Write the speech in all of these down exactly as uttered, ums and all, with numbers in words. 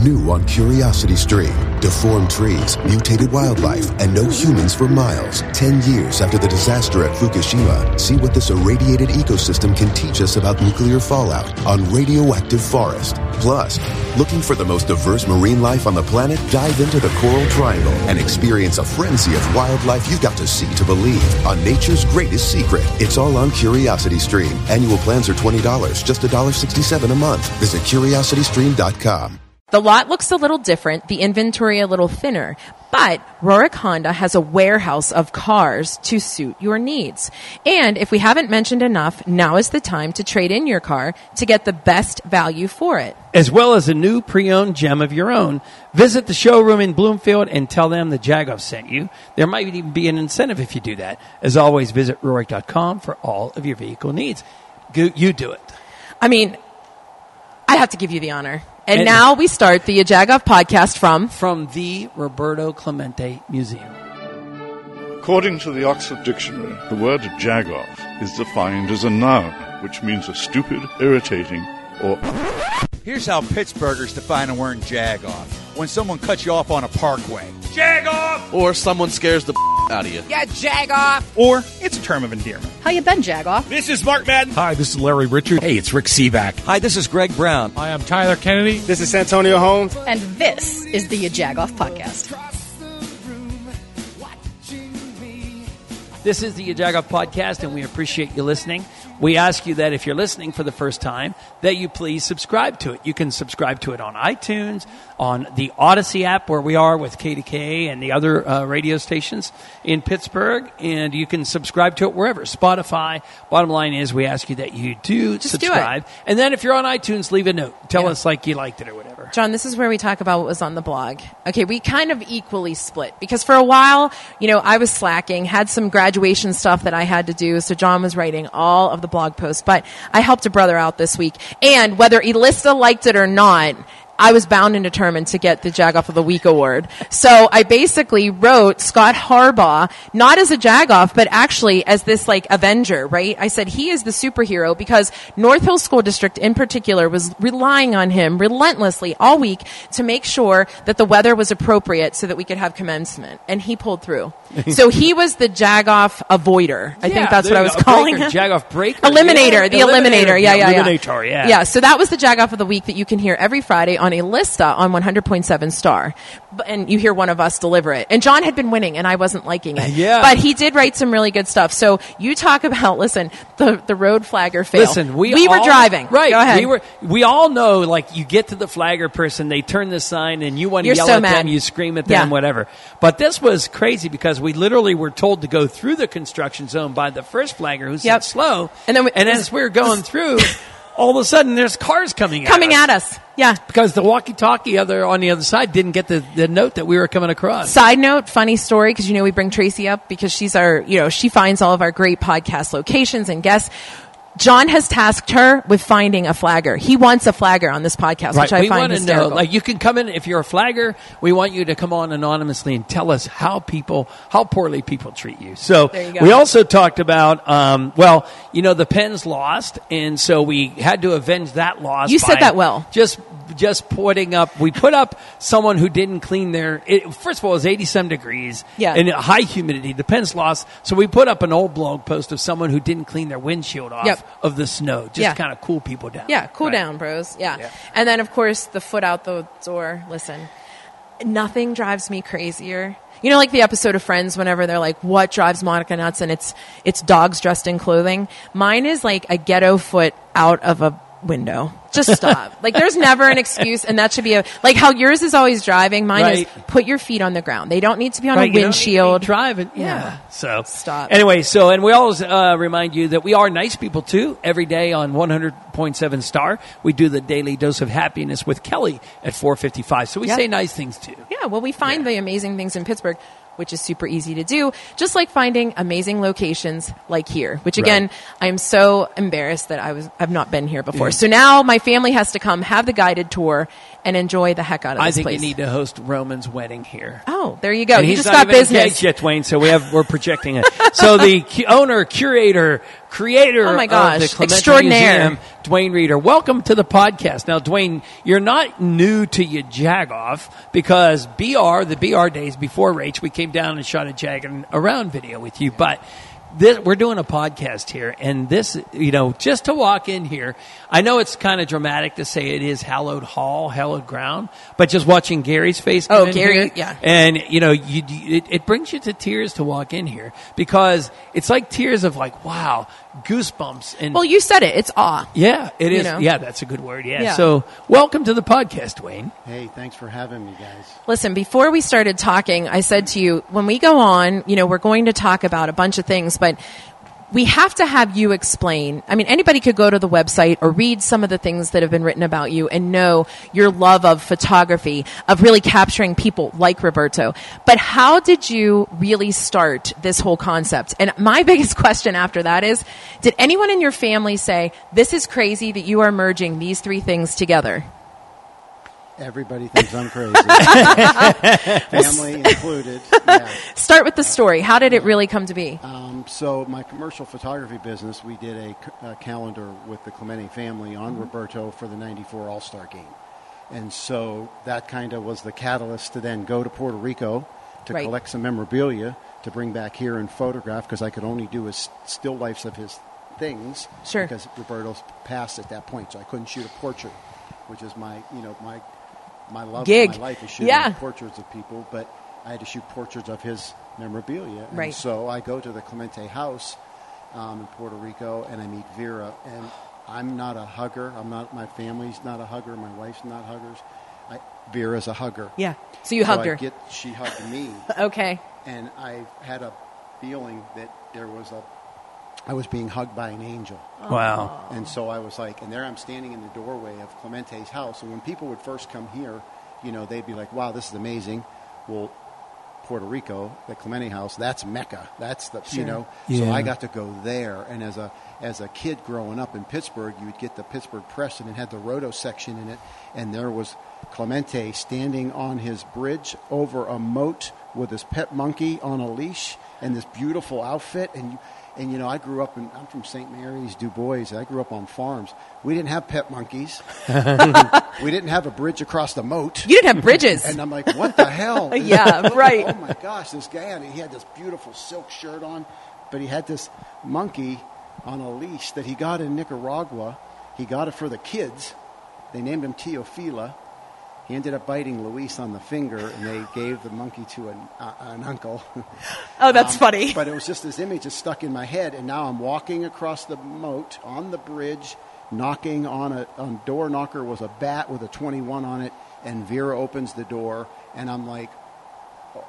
New on Curiosity Stream. Deformed trees, mutated wildlife, and no humans for miles. Ten years after the disaster at Fukushima, see what this irradiated ecosystem can teach us about nuclear fallout on Radioactive Forest. Plus, looking for the most diverse marine life on the planet? Dive into the Coral Triangle and experience a frenzy of wildlife you've got to see to believe on nature's greatest secret. It's all on Curiosity Stream. Annual plans are twenty dollars, just one dollar and sixty-seven cents a month. Visit curiosity stream dot com. The lot looks a little different, the inventory a little thinner, but Rorick Honda has a warehouse of cars to suit your needs. And if we haven't mentioned enough, now is the time to trade in your car to get the best value for it. As well as a new pre-owned gem of your own. Visit the showroom in Bloomfield and tell them the Jagoff sent you. There might even be an incentive if you do that. As always, visit Rorick dot com for all of your vehicle needs. You do it. I mean, I have to give you the honor. And, and now we start the Jagoff podcast from... From the Roberto Clemente Museum. According to the Oxford Dictionary, the word Jagoff is defined as a noun, which means a stupid, irritating, or... Here's how Pittsburghers define a word jagoff. When someone cuts you off on a parkway. Jagoff! Or someone scares the out of you. Yeah, jagoff! Or it's a term of endearment. How you been, Jagoff? This is Mark Madden. Hi, this is Larry Richard. Hey, it's Rick Seaback. Hi, this is Greg Brown. Hi, I'm Tyler Kennedy. This is Santonio Holmes. And this is the Jagoff Podcast. This is the Jagoff Podcast, and we appreciate you listening. We ask you that if you're listening for the first time, that you please subscribe to it. You can subscribe to it on iTunes, on the Odyssey app, where we are with K D K and the other uh, radio stations in Pittsburgh, and you can subscribe to it wherever. Spotify. Bottom line is, we ask you that you do Just subscribe. Do it. And then if you're on iTunes, leave a note. Tell yeah. us like you liked it or whatever. John, this is where we talk about what was on the blog. Okay, we kind of equally split, because for a while, you know, I was slacking, had some graduation stuff that I had to do, so John was writing all of the blog posts, but I helped a brother out this week. And whether Elista liked it or not, I was bound and determined to get the Jagoff of the Week award. So I basically wrote Scott Harbaugh, not as a Jagoff, but actually as this like Avenger, right? I said he is the superhero because North Hills School District in particular was relying on him relentlessly all week to make sure that the weather was appropriate so that we could have commencement. And he pulled through. So he was the Jagoff avoider. I yeah, think that's what I was calling breaker, him. Jagoff breaker. Eliminator, Yeah. the eliminator. eliminator. Yeah, yeah, yeah. Eliminator, yeah. Yeah, so that was the Jagoff of the Week that you can hear every Friday on Elista on one hundred point seven Star. And you hear one of us deliver it. And John had been winning, and I wasn't liking it. Yeah. But he did write some really good stuff. So you talk about, listen, the, the road flagger fail. Listen, we, we all, were driving. Right. Go ahead. We, were, we all know, like, you get to the flagger person, they turn the sign, and you want to You're yell so at mad. them, you scream at them, Yeah. whatever. But this was crazy because we literally were told to go through the construction zone by the first flagger who said Yep. slow. And then we, and as we were going through, all of a sudden there's cars coming at coming us. at us. Yeah. Because the walkie-talkie other on the other side didn't get the, the note that we were coming across. Side note, funny story, because you know we bring Tracy up because she's our, you know, she finds all of our great podcast locations and guests. John has tasked her with finding a flagger. He wants a flagger on this podcast, right. which I we find want to hysterical. know, like, you can come in if you're a flagger. We want you to come on anonymously and tell us how people, how poorly people treat you. So There you go. we also talked about, um, well, you know, the Pens lost, and so we had to avenge that loss. You said by that well. Just, just putting up. We put up someone who didn't clean their. It, first of all, it was eighty-some degrees. Yeah. And high humidity. The Pens lost, so we put up an old blog post of someone who didn't clean their windshield off Yep. of the snow. Just Yeah. kind of cool people down. Yeah, cool Right. down, bros. Yeah. Yeah. And then, of course, the foot out the door. Listen, nothing drives me crazier. You know, like the episode of Friends, whenever they're like, what drives Monica nuts? And it's it's dogs dressed in clothing. Mine is like a ghetto foot out of a window. Just stop. Like, there's never an excuse, and that should be a, like how yours is always driving. Mine Right. is put your feet on the ground. They don't need to be on Right, a you don't need to windshield. be driving. Yeah. Yeah. So Stop. Anyway, so and we always uh, remind you that we are nice people too. Every day on one hundred point seven Star, we do the daily dose of happiness with Kelly at four fifty-five. So we Yep. say nice things too. Yeah, well, we find Yeah. the amazing things in Pittsburgh. which is super easy to do, just like finding amazing locations like here, which again, right. I'm so embarrassed that I was, I've not been here before. Yeah. So now my family has to come, have the guided tour, and enjoy the heck out of I this think place. You need to host Roman's wedding here. Oh, there you go. And you he's just not got even business. engaged yet, Dwayne, so we have, we're projecting it. So the cu- owner, curator, creator oh my gosh. of the Clemente Extraordinaire. Museum, Dwayne Reeder. Welcome to the podcast. Now, Dwayne, you're not new to your Jagoff because B R, the B R days before Rach, we came down and shot a Jagging Around video with you, but this, we're doing a podcast here, and this, you know, just to walk in here, I know it's kind of dramatic to say it is hallowed hall, hallowed ground, but just watching Gary's face come oh, in Gary, here, yeah. and, you know, you, it, it brings you to tears to walk in here because it's like tears of like, wow, goosebumps. And well, you said it. It's awe. Yeah, it is. You know? Yeah, that's a good word. Yeah. yeah. So welcome to the podcast, Dwayne. Hey, thanks for having me, guys. Listen, before we started talking, I said to you, when we go on, you know, we're going to talk about a bunch of things, but we have to have you explain. I mean, anybody could go to the website or read some of the things that have been written about you and know your love of photography, of really capturing people like Roberto. But how did you really start this whole concept? And my biggest question after that is, did anyone in your family say, this is crazy that you are merging these three things together? Everybody thinks I'm crazy. Family included. Yeah. Start with the story. How did it really come to be? Um, so my commercial photography business, we did a, a calendar with the Clemente family on mm-hmm. Roberto for the ninety-four All-Star Game. And so that kind of was the catalyst to then go to Puerto Rico to right. collect some memorabilia to bring back here and photograph, because I could only do his still lifes of his things sure. because Roberto's passed at that point, so I couldn't shoot a portrait, which is my, you know, my my love Gig. of my life is shooting yeah. portraits of people, but I had to shoot portraits of his memorabilia. And right. so I go to the Clemente house um, in Puerto Rico, and I meet Vera, and I'm not a hugger. I'm not, my family's not a hugger. My wife's not huggers. I, Vera's a hugger. Yeah. So you so hugged I her. Get, she hugged me. Okay. And I had a feeling that there was a, I was being hugged by an angel. Wow. And so I was like, and there I'm standing in the doorway of Clemente's house. And when people would first come here, you know, they'd be like, wow, this is amazing. Well, Puerto Rico, the Clemente house, that's Mecca. That's the, sure. you know, yeah. so I got to go there. And as a as a kid growing up in Pittsburgh, you would get the Pittsburgh Press, and it had the Roto section in it. And there was Clemente standing on his bridge over a moat with his pet monkey on a leash and this beautiful outfit. And you, And, you know, I grew up in, I'm from Saint Mary's, Du Bois. I grew up on farms. We didn't have pet monkeys. We didn't have a bridge across the moat. You didn't have bridges. And I'm like, what the hell? Yeah, right. Oh, my gosh, this guy, had, he had this beautiful silk shirt on, but he had this monkey on a leash that he got in Nicaragua. He got it for the kids. They named him Teofila. He ended up biting Luis on the finger, and they gave the monkey to an, uh, an uncle. Oh, that's um, funny. But it was just this image that stuck in my head, and now I'm walking across the moat on the bridge, knocking on a on door knocker was a bat with a twenty-one on it, and Vera opens the door, and I'm like, oh,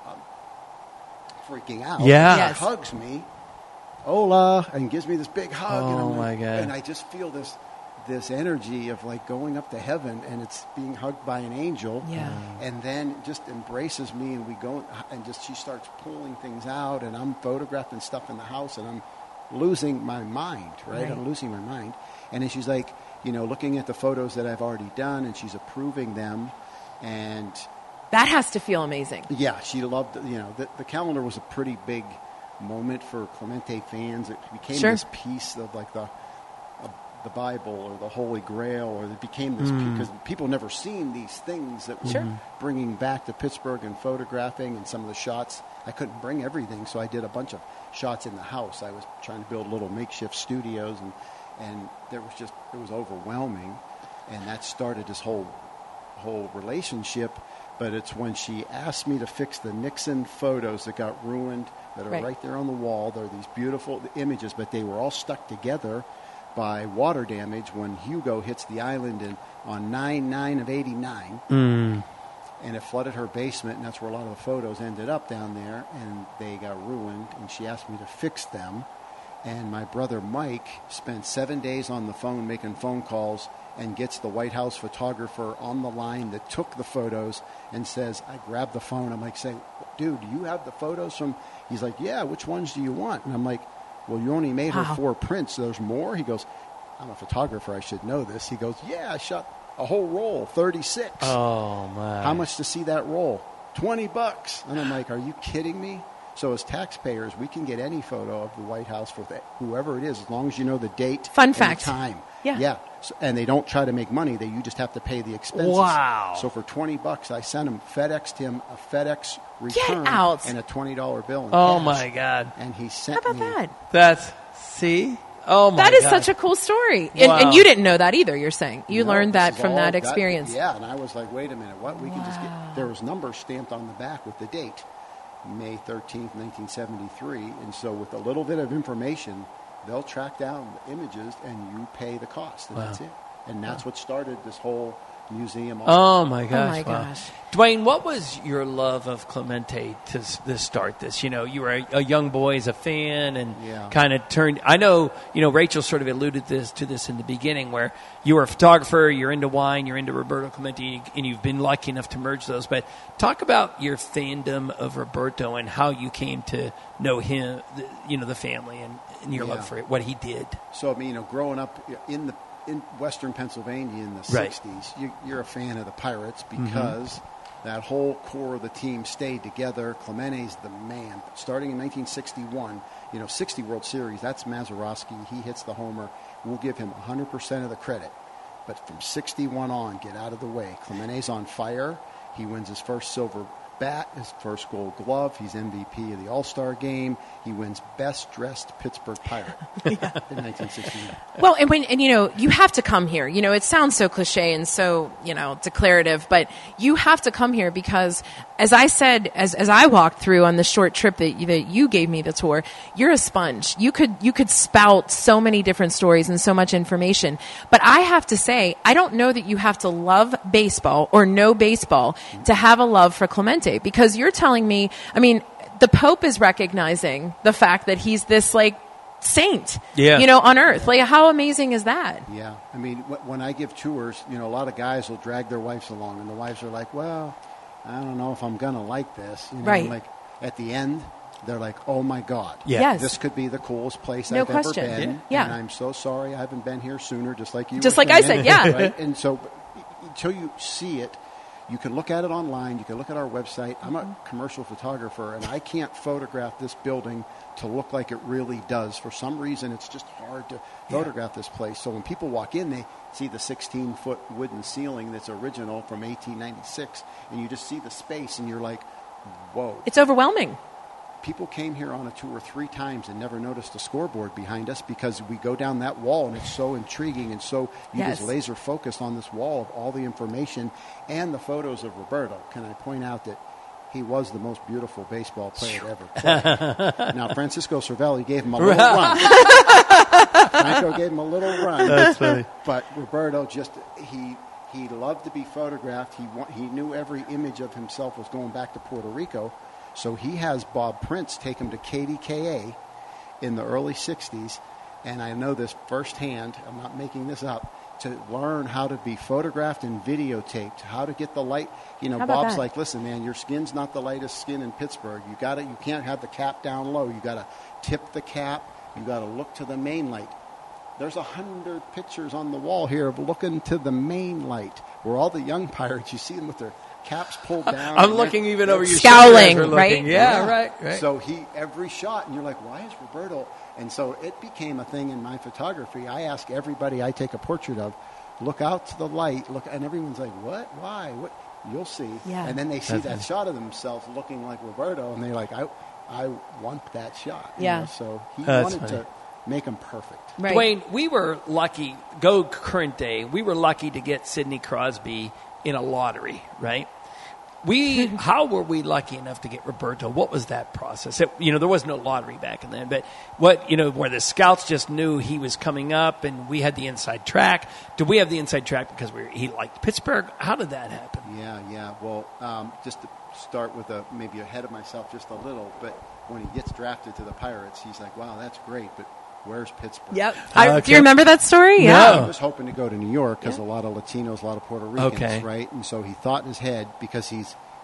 I'm freaking out. Yeah. Yes. He hugs me, hola, and gives me this big hug. Oh, and I'm my like, God. And I just feel this this energy of like going up to heaven, and it's being hugged by an angel. Yeah. And then just embraces me, and we go, and just she starts pulling things out, and I'm photographing stuff in the house, and I'm losing my mind, right? Right. I'm losing my mind. And then she's like, you know, looking at the photos that I've already done, and she's approving them. And that has to feel amazing. yeah, she loved, you know, the, the calendar was a pretty big moment for Clemente fans. It became Sure. this piece of like the the Bible or the Holy Grail, or it became this, because mm. people never seen these things that we're Sure. bringing back to Pittsburgh and photographing, and some of the shots. I couldn't bring everything, so I did a bunch of shots in the house. I was trying to build little makeshift studios, and, and there was just, it was overwhelming, and that started this whole whole relationship. But it's when she asked me to fix the Nixon photos that got ruined, that are Right. right there on the wall. They're these beautiful images, but they were all stuck together by water damage when Hugo hits the island in, on nine nine of eighty-nine. Mm. And it flooded her basement, and that's where a lot of the photos ended up down there, and they got ruined, and she asked me to fix them. And my brother Mike spent seven days on the phone making phone calls, and gets the White House photographer on the line that took the photos and says, I grabbed the phone. I'm like saying, dude, do you have the photos from? He's like, yeah, which ones do you want? And I'm like, well, you only made her Wow. four prints. There's more? He goes, I'm a photographer. I should know this. He goes, yeah, I shot a whole roll, thirty-six. Oh, my. How much to see that roll? twenty bucks. And I'm like, are you kidding me? So as taxpayers, we can get any photo of the White House for the, whoever it is, as long as you know the date Fun and fact. the time. Yeah. Yeah. So, and they don't try to make money. They, you just have to pay the expenses. Wow. So for twenty bucks, I sent him, FedExed him a FedEx return out. and a twenty dollar bill in Oh, cash. my God. And he How sent about me. that? That's, see? Oh, my That is God. such a cool story. And, Wow. and you didn't know that either, you're saying. You No, learned this that is from all that got- experience. Yeah, and I was like, wait a minute, what? We can just get. There was numbers stamped on the back with the date, May thirteenth, nineteen seventy-three. And so with a little bit of information, they'll track down the images and you pay the cost. And that's it. And that's what started this whole museum. Oh, my gosh. my wow. gosh. Dwayne, what was your love of Clemente to, s- to start this? You know, you were a, a young boy as a fan and Yeah. kind of turned. I know, you know, Rachel sort of alluded this to this in the beginning where you were a photographer, you're into wine, you're into Roberto Clemente, and you've been lucky enough to merge those. But talk about your fandom of Roberto and how you came to know him, the, you know, the family and, and your Yeah. love for it, what he did. So I mean, you know, growing up in the in Western Pennsylvania in the Right. sixties, you, you're a fan of the Pirates because that whole core of the team stayed together. Clemente's the man. Starting in nineteen sixty-one, you know, sixty World Series, that's Mazeroski. He hits the homer. We'll give him one hundred percent of the credit. But from sixty-one on, get out of the way. Clemente's on fire. He wins his first silver bat, his first gold glove. He's M V P of the All-Star game. He wins Best Dressed Pittsburgh Pirate in nineteen sixty-one. Well, and when and you know you have to come here. You know, it sounds so cliche and so you know declarative, but you have to come here because, as I said, as as I walked through on the short trip that you, that you gave me the tour, you're a sponge. You could you could spout so many different stories and so much information. But I have to say, I don't know that you have to love baseball or know baseball to have a love for Clemente, because you're telling me, I mean, the Pope is recognizing the fact that he's this like saint, Yeah. you know, on earth. Like, how amazing is that? Yeah, I mean, wh- when I give tours, you know, a lot of guys will drag their wives along, and the wives are like, "Well, I don't know if I'm gonna like this." You know, Right. and like at the end, they're like, "Oh my God, Yeah. Yes. this could be the coolest place No I've question. ever been." Yeah. Yeah. And I'm so sorry I haven't been here sooner, just like you. Just were like I saying, said, yeah. Right? And so, but until you see it, you can look at it online. You can look at our website. I'm a commercial photographer, and I can't photograph this building to look like it really does. For some reason, it's just hard to photograph this place. So when people walk in, they see the sixteen-foot wooden ceiling that's original from eighteen ninety-six, and you just see the space, and you're like, whoa. It's overwhelming. People came here on a tour three times and never noticed a scoreboard behind us because we go down that wall and it's so intriguing and so you Yes. just laser focused on this wall of all the information and the photos of Roberto. Can I point out that he was the most beautiful baseball player to ever play? Now, Francisco Cervelli gave him a little run. Franco gave him a little run. That's funny. But Roberto just, he he loved to be photographed. He wa- he knew every image of himself was going back to Puerto Rico. So he has Bob Prince take him to K D K A in the early sixties. And I know this firsthand. I'm not making this up. To learn how to be photographed and videotaped, how to get the light. You know, How about Bob's that? like, listen, man, your skin's not the lightest skin in Pittsburgh. You got to, you can't have the cap down low. You got to tip the cap. You got to look to the main light. There's a hundred pictures on the wall here of looking to the main light, where all the young pirates, you see them with their caps pulled down. I'm and looking they're- even over your Scowling, shoulder as we're right? looking. Yeah, right, right. So he, every shot, and you're like, why is Roberto? And so it became a thing in my photography. I ask everybody I take a portrait of, look out to the light, look, and everyone's like, what? Why? What? You'll see. Yeah. And then they see That's that nice. shot of themselves looking like Roberto, and they're like, I, I want that shot. you Yeah. know? So he That's wanted funny. to make them perfect. Right. Dwayne, we were lucky, go current day, we were lucky to get Sidney Crosby in a lottery, right? We, how were we lucky enough to get Roberto? What was that process? It, you know, there was no lottery back then, but what, you know, where the scouts just knew he was coming up and we had the inside track. Did we have the inside track because we were, he liked Pittsburgh? How did that happen? Yeah, yeah. Well, um, just to start with a maybe ahead of myself just a little, but when he gets drafted to the Pirates, he's like, wow, that's great, but where's Pittsburgh? Yep. I, Okay. Do you remember that story? No. Yeah. He was hoping to go to New York because a lot of Latinos, a lot of Puerto Ricans, Okay. right? And so he thought in his head, because he's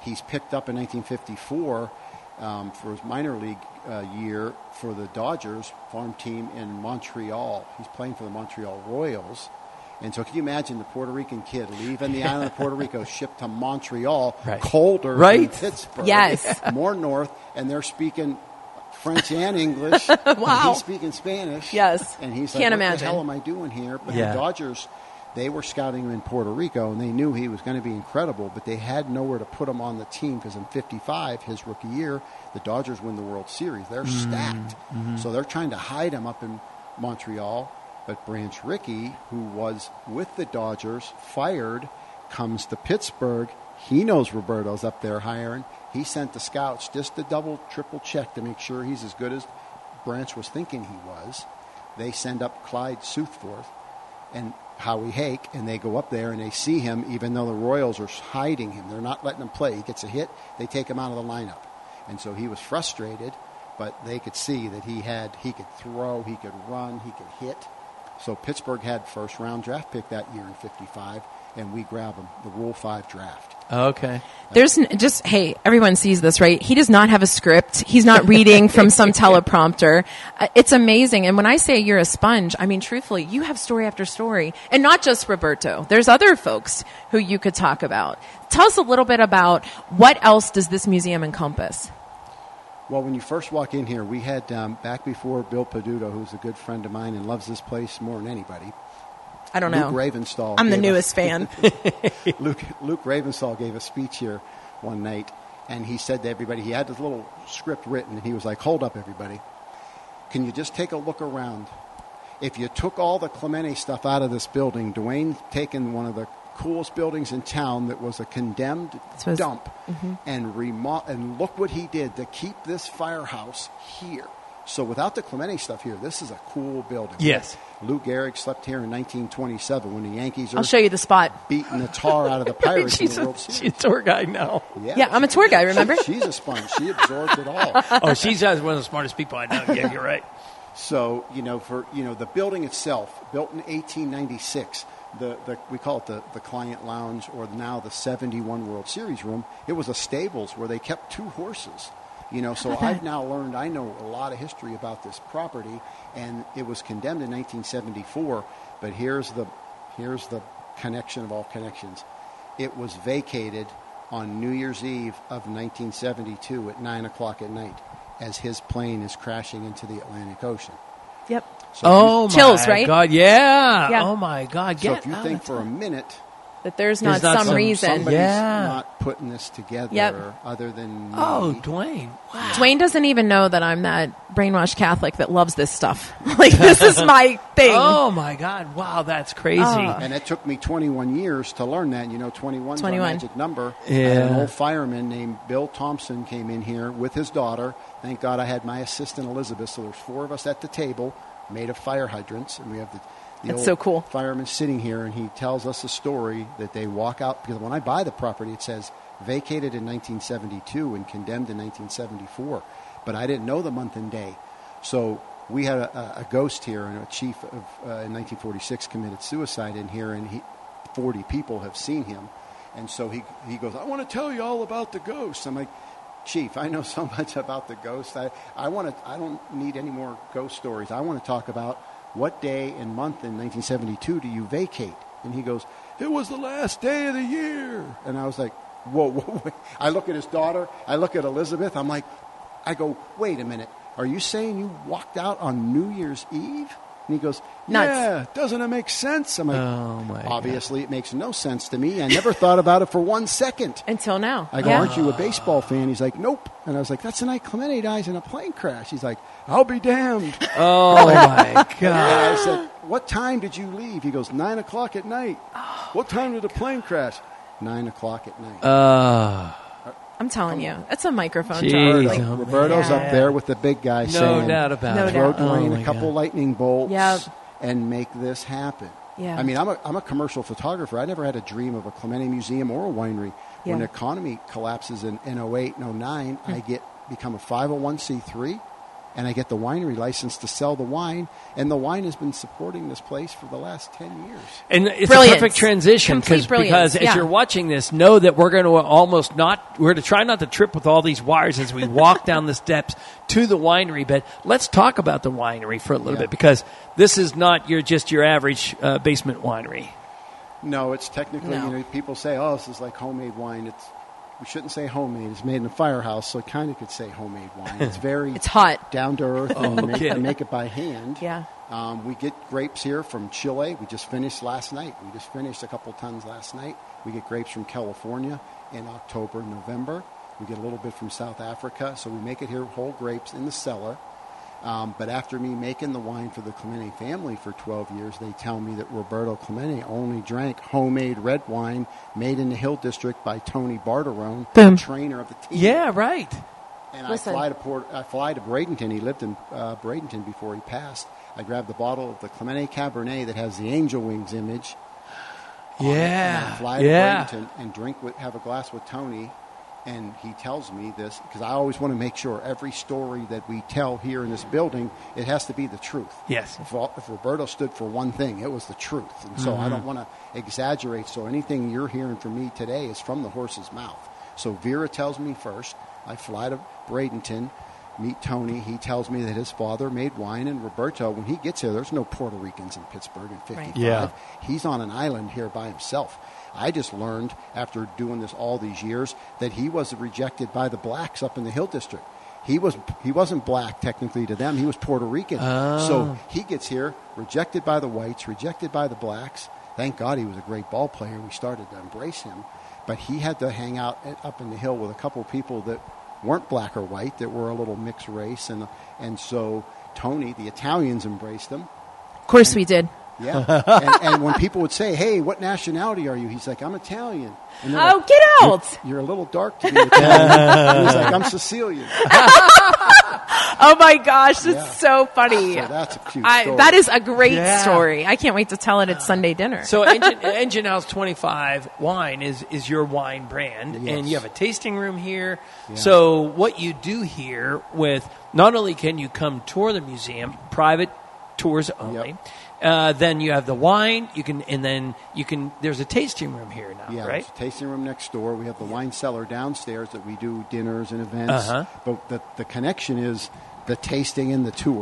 he's picked up in nineteen fifty-four um, for his minor league uh, year for the Dodgers farm team in Montreal. He's playing for the Montreal Royals. And so can you imagine the Puerto Rican kid leaving the island of Puerto Rico, shipped to Montreal, right. colder right. than Pittsburgh, yes. more north, and they're speaking French and English. Wow. And he's speaking Spanish. Yes. And he's like, Can't what imagine. the hell am I doing here? But yeah. the Dodgers, they were scouting him in Puerto Rico, and they knew he was going to be incredible, but they had nowhere to put him on the team because in fifty-five, his rookie year, the Dodgers win the World Series. They're mm-hmm. stacked. Mm-hmm. So they're trying to hide him up in Montreal. But Branch Rickey, who was with the Dodgers, fired, comes to Pittsburgh. He knows Roberto's up there hiring. He sent the scouts just to double, triple check to make sure he's as good as Branch was thinking he was. They send up Clyde Seuthforth and Howie Hake, and they go up there and they see him, even though the Royals are hiding him. They're not letting him play. He gets a hit, they take him out of the lineup. And so he was frustrated, but they could see that he had, he could throw, he could run, he could hit. So Pittsburgh had first-round draft pick that year in fifty-five, and we grab him, the Rule five draft. Okay. There's n- just, hey, everyone sees this, right? He does not have a script. He's not reading from some teleprompter. Uh, it's amazing. And when I say you're a sponge, I mean, truthfully, you have story after story. And not just Roberto. There's other folks who you could talk about. Tell us a little bit about what else does this museum encompass? Well, when you first walk in here, we had, um, back before Bill Peduto, who's a good friend of mine and loves this place more than anybody. I don't Luke know. Ravenstall. I'm the gave newest a, fan. Luke, Luke Ravenstall gave a speech here one night, and he said to everybody, he had this little script written, and he was like, hold up, everybody. Can you just take a look around? If you took all the Clemente stuff out of this building, Dwayne taken one of the coolest buildings in town that was a condemned was, dump, mm-hmm. and remo- and look what he did to keep this firehouse here. So without the Clemente stuff here, this is a cool building. Yes. Lou Gehrig slept here in nineteen twenty-seven when the Yankees are I'll show you the spot. beating the tar out of the Pirates in she's, the World a, Series. she's a tour guide now. Yeah, Yeah, I'm a tour guide, remember? She, she's a sponge. She absorbs it all. Oh, she's one of the smartest people I know. Yeah, you're right. So, you know, for you know, the building itself, built in eighteen ninety-six, the, the we call it the, the Client Lounge, or now the seventy-one World Series room. It was a stables where they kept two horses. You know, so I've now learned, I know a lot of history about this property, and it was condemned in nineteen seventy-four, but here's the here's the connection of all connections. It was vacated on New Year's Eve of nineteen seventy-two at nine o'clock at night as his plane is crashing into the Atlantic Ocean. Yep. So Oh, if my Chills, right? God. Yeah. Yeah. Oh, my God. you, so Get if you out think of for a town. minute That there's not, There's not some, some- reason. somebody's Yeah. not putting this together Yep. other than me. Oh, Dwayne. Wow. Dwayne doesn't even know that I'm that brainwashed Catholic that loves this stuff. Like, this is my thing. Oh, my God. Wow, that's crazy. Oh. And it took me twenty-one years to learn that. You know, twenty-one's our twenty-one. magic number. Yeah. And an old fireman named Bill Thompson came in here with his daughter. Thank God I had my assistant Elizabeth. So there's four of us at the table made of fire hydrants, and we have the, the That's old so cool. fireman sitting here, and he tells us a story that they walk out, because when I buy the property, it says vacated in nineteen seventy-two and condemned in nineteen seventy-four. But I didn't know the month and day. So we had a, a ghost here, and a chief of uh, in nineteen forty-six committed suicide in here, and he, forty people have seen him. And so he he goes, I want to tell you all about the ghost. I'm like, Chief, I know so much about the ghost. I, I want to. I don't need any more ghost stories. I want to talk about what day and month in nineteen seventy-two do you vacate? And he goes, it was the last day of the year. And I was like, whoa, whoa, wait. I look at his daughter. I look at Elizabeth. I'm like, I go, wait a minute. Are you saying you walked out on New Year's Eve? And he goes, Nuts. yeah, doesn't it make sense? I'm like, Oh, my obviously it makes no sense to me. I never thought about it for one second. Until now. I go, Yeah. aren't you a baseball fan? He's like, nope. And I was like, that's the night Clemente dies in a plane crash. He's like, I'll be damned. Oh, my And God. I said, what time did you leave? He goes, nine o'clock at night. What time did the plane crash? Nine o'clock at night. Uh, I'm telling you. It's a microphone Jeez, job. Like, oh, Roberto's Yeah. up there with the big guy no saying, doubt about No it. throw doubt. Dwayne Oh, a my couple God. lightning bolts Yep. and make this happen. Yeah. I mean, I'm a, I'm a commercial photographer. I never had a dream of a Clemente museum or a winery. When Yeah. the economy collapses in, in oh eight and oh nine, I get become a five oh one c three, and I get the winery license to sell the wine, and the wine has been supporting this place for the last ten years. And it's Brilliance. a perfect transition Complete brilliance, because as yeah. you're watching this, know that we're going to almost not, we're going to try not to trip with all these wires as we walk down the steps to the winery. But let's talk about the winery for a little Yeah. bit, because this is not your just your average uh, basement winery. No, it's technically, No. you know, people say, oh, this is like homemade wine. It's We shouldn't say homemade. It's made in a firehouse, so it kind of could say homemade wine. It's very It's hot. down to earth, and okay. make, and make it by hand. Yeah. Um, we get grapes here from Chile. We just finished last night. We just finished a couple tons last night. We get grapes from California in October, November. We get a little bit from South Africa. So we make it here whole grapes in the cellar. Um, but after me making the wine for the Clemente family for twelve years, they tell me that Roberto Clemente only drank homemade red wine made in the Hill District by Tony Barterone, Boom. the trainer of the team. Yeah, right. And Listen. I fly to Port, I fly to Bradenton. He lived in uh, Bradenton before he passed. I grabbed the bottle of the Clemente Cabernet that has the angel wings image. on it, and Yeah, I fly yeah. to Bradenton and drink with, have a glass with Tony. And he tells me this because I always want to make sure every story that we tell here in this building, it has to be the truth. Yes. If, if Roberto stood for one thing, it was the truth. And so Mm-hmm. I don't want to exaggerate. So anything you're hearing from me today is from the horse's mouth. So Vera tells me first. I fly to Bradenton, meet Tony. He tells me that his father made wine. And Roberto, when he gets here, there's no Puerto Ricans in Pittsburgh in fifty-five. Yeah. He's on an island here by himself. I just learned after doing this all these years that he was rejected by the blacks up in the Hill District. He was he wasn't black technically to them. He was Puerto Rican. Oh. So he gets here, rejected by the whites, rejected by the blacks. Thank God he was a great ball player. We started to embrace him. But he had to hang out at, up in the hill with a couple of people that weren't black or white, that were a little mixed race. And, and so Tony, the Italians embraced him. Of course we did. Yeah. and, and when people would say, hey, what nationality are you? He's like, I'm Italian. And they're Oh, like, get out! You're, you're a little dark to be Italian. He's like, I'm Sicilian. Oh my gosh, that's Yeah. so funny. So that's a cute I, story. that is a great Yeah. story. I can't wait to tell it at Sunday dinner. So Engine, Engine House twenty-five wine is, is your wine brand, Yes. and you have a tasting room here. Yeah. So what you do here with, not only can you come tour the museum, private tours only, Yep. uh, then you have the wine, you can, and then you can, there's a tasting room here now, Yeah, right? there's a tasting room next door. We have the wine cellar downstairs that we do dinners and events. Uh-huh. But the, the connection is the tasting and the tour.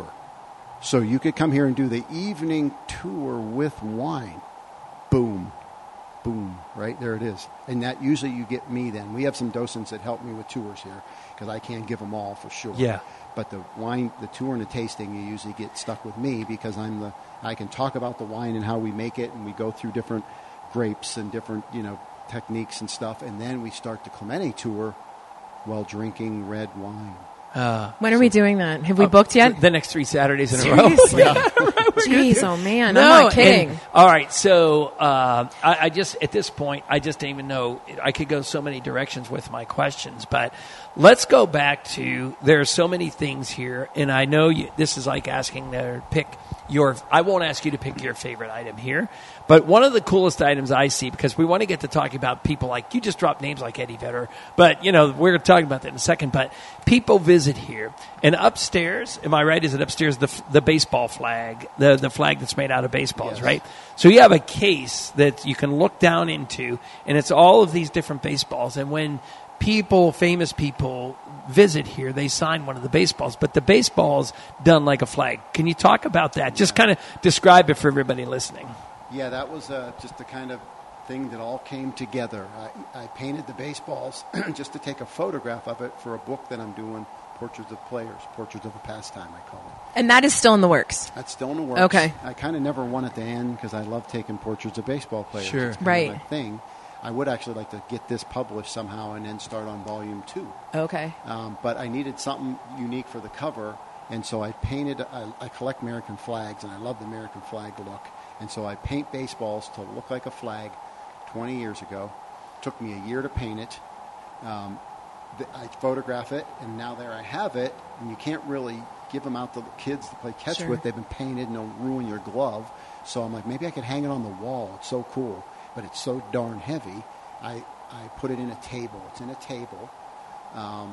So you could come here and do the evening tour with wine. Boom. Boom. Right there it is. And that usually you get me then. We have some docents that help me with tours here because I can't give them all for sure. Yeah. But the wine, the tour and the tasting, you usually get stuck with me because I'm the, I can talk about the wine and how we make it, and we go through different grapes and different, you know, techniques and stuff, and then we start the Clemente tour while drinking red wine. Uh, when are we doing that? Have we booked yet? The next three Saturdays in a row. Seriously? Jeez, oh man, No, I'm not kidding. and- all right, so uh, I, I just at this point I just don't even know. I could go so many directions with my questions, but let's go back to there are so many things here, and I know you, this is like asking to pick your. I won't ask you to pick your favorite item here, but one of the coolest items I see, because we want to get to talking about people like you just dropped names like Eddie Vedder, but you know we're talking about that in a second. But people visit here, and upstairs, am I right? Is it upstairs the the baseball flag, the the flag that's made out of baseballs, Yes. right? So you have a case that you can look down into, and it's all of these different baseballs. And when people, famous people, visit here, they sign one of the baseballs, but the baseball's done like a flag. Can you talk about that? Just kind of describe it for everybody listening. Yeah, that was uh, just the kind of thing that all came together. I, I painted the baseballs just to take a photograph of it for a book that I'm doing, Portraits of Players, Portraits of a Pastime, I call it. And that is still in the works. That's still in the works. Okay. I kind of never want it to end because I love taking portraits of baseball players. Sure. It's kind Right. of my thing. I would actually like to get this published somehow and then start on volume two. Okay. Um, but I needed something unique for the cover, and so I painted. I, I collect American flags, and I love the American flag look. And so I paint baseballs to look like a flag. twenty years ago, took me a year to paint it. Um, th- I photograph it, and now there I have it. And you can't really give them out to the kids to play catch Sure. with. They've been painted, and they'll ruin your glove. So I'm like, maybe I could hang it on the wall. It's so cool, but it's so darn heavy. I I put it in a table. It's in a table. Um,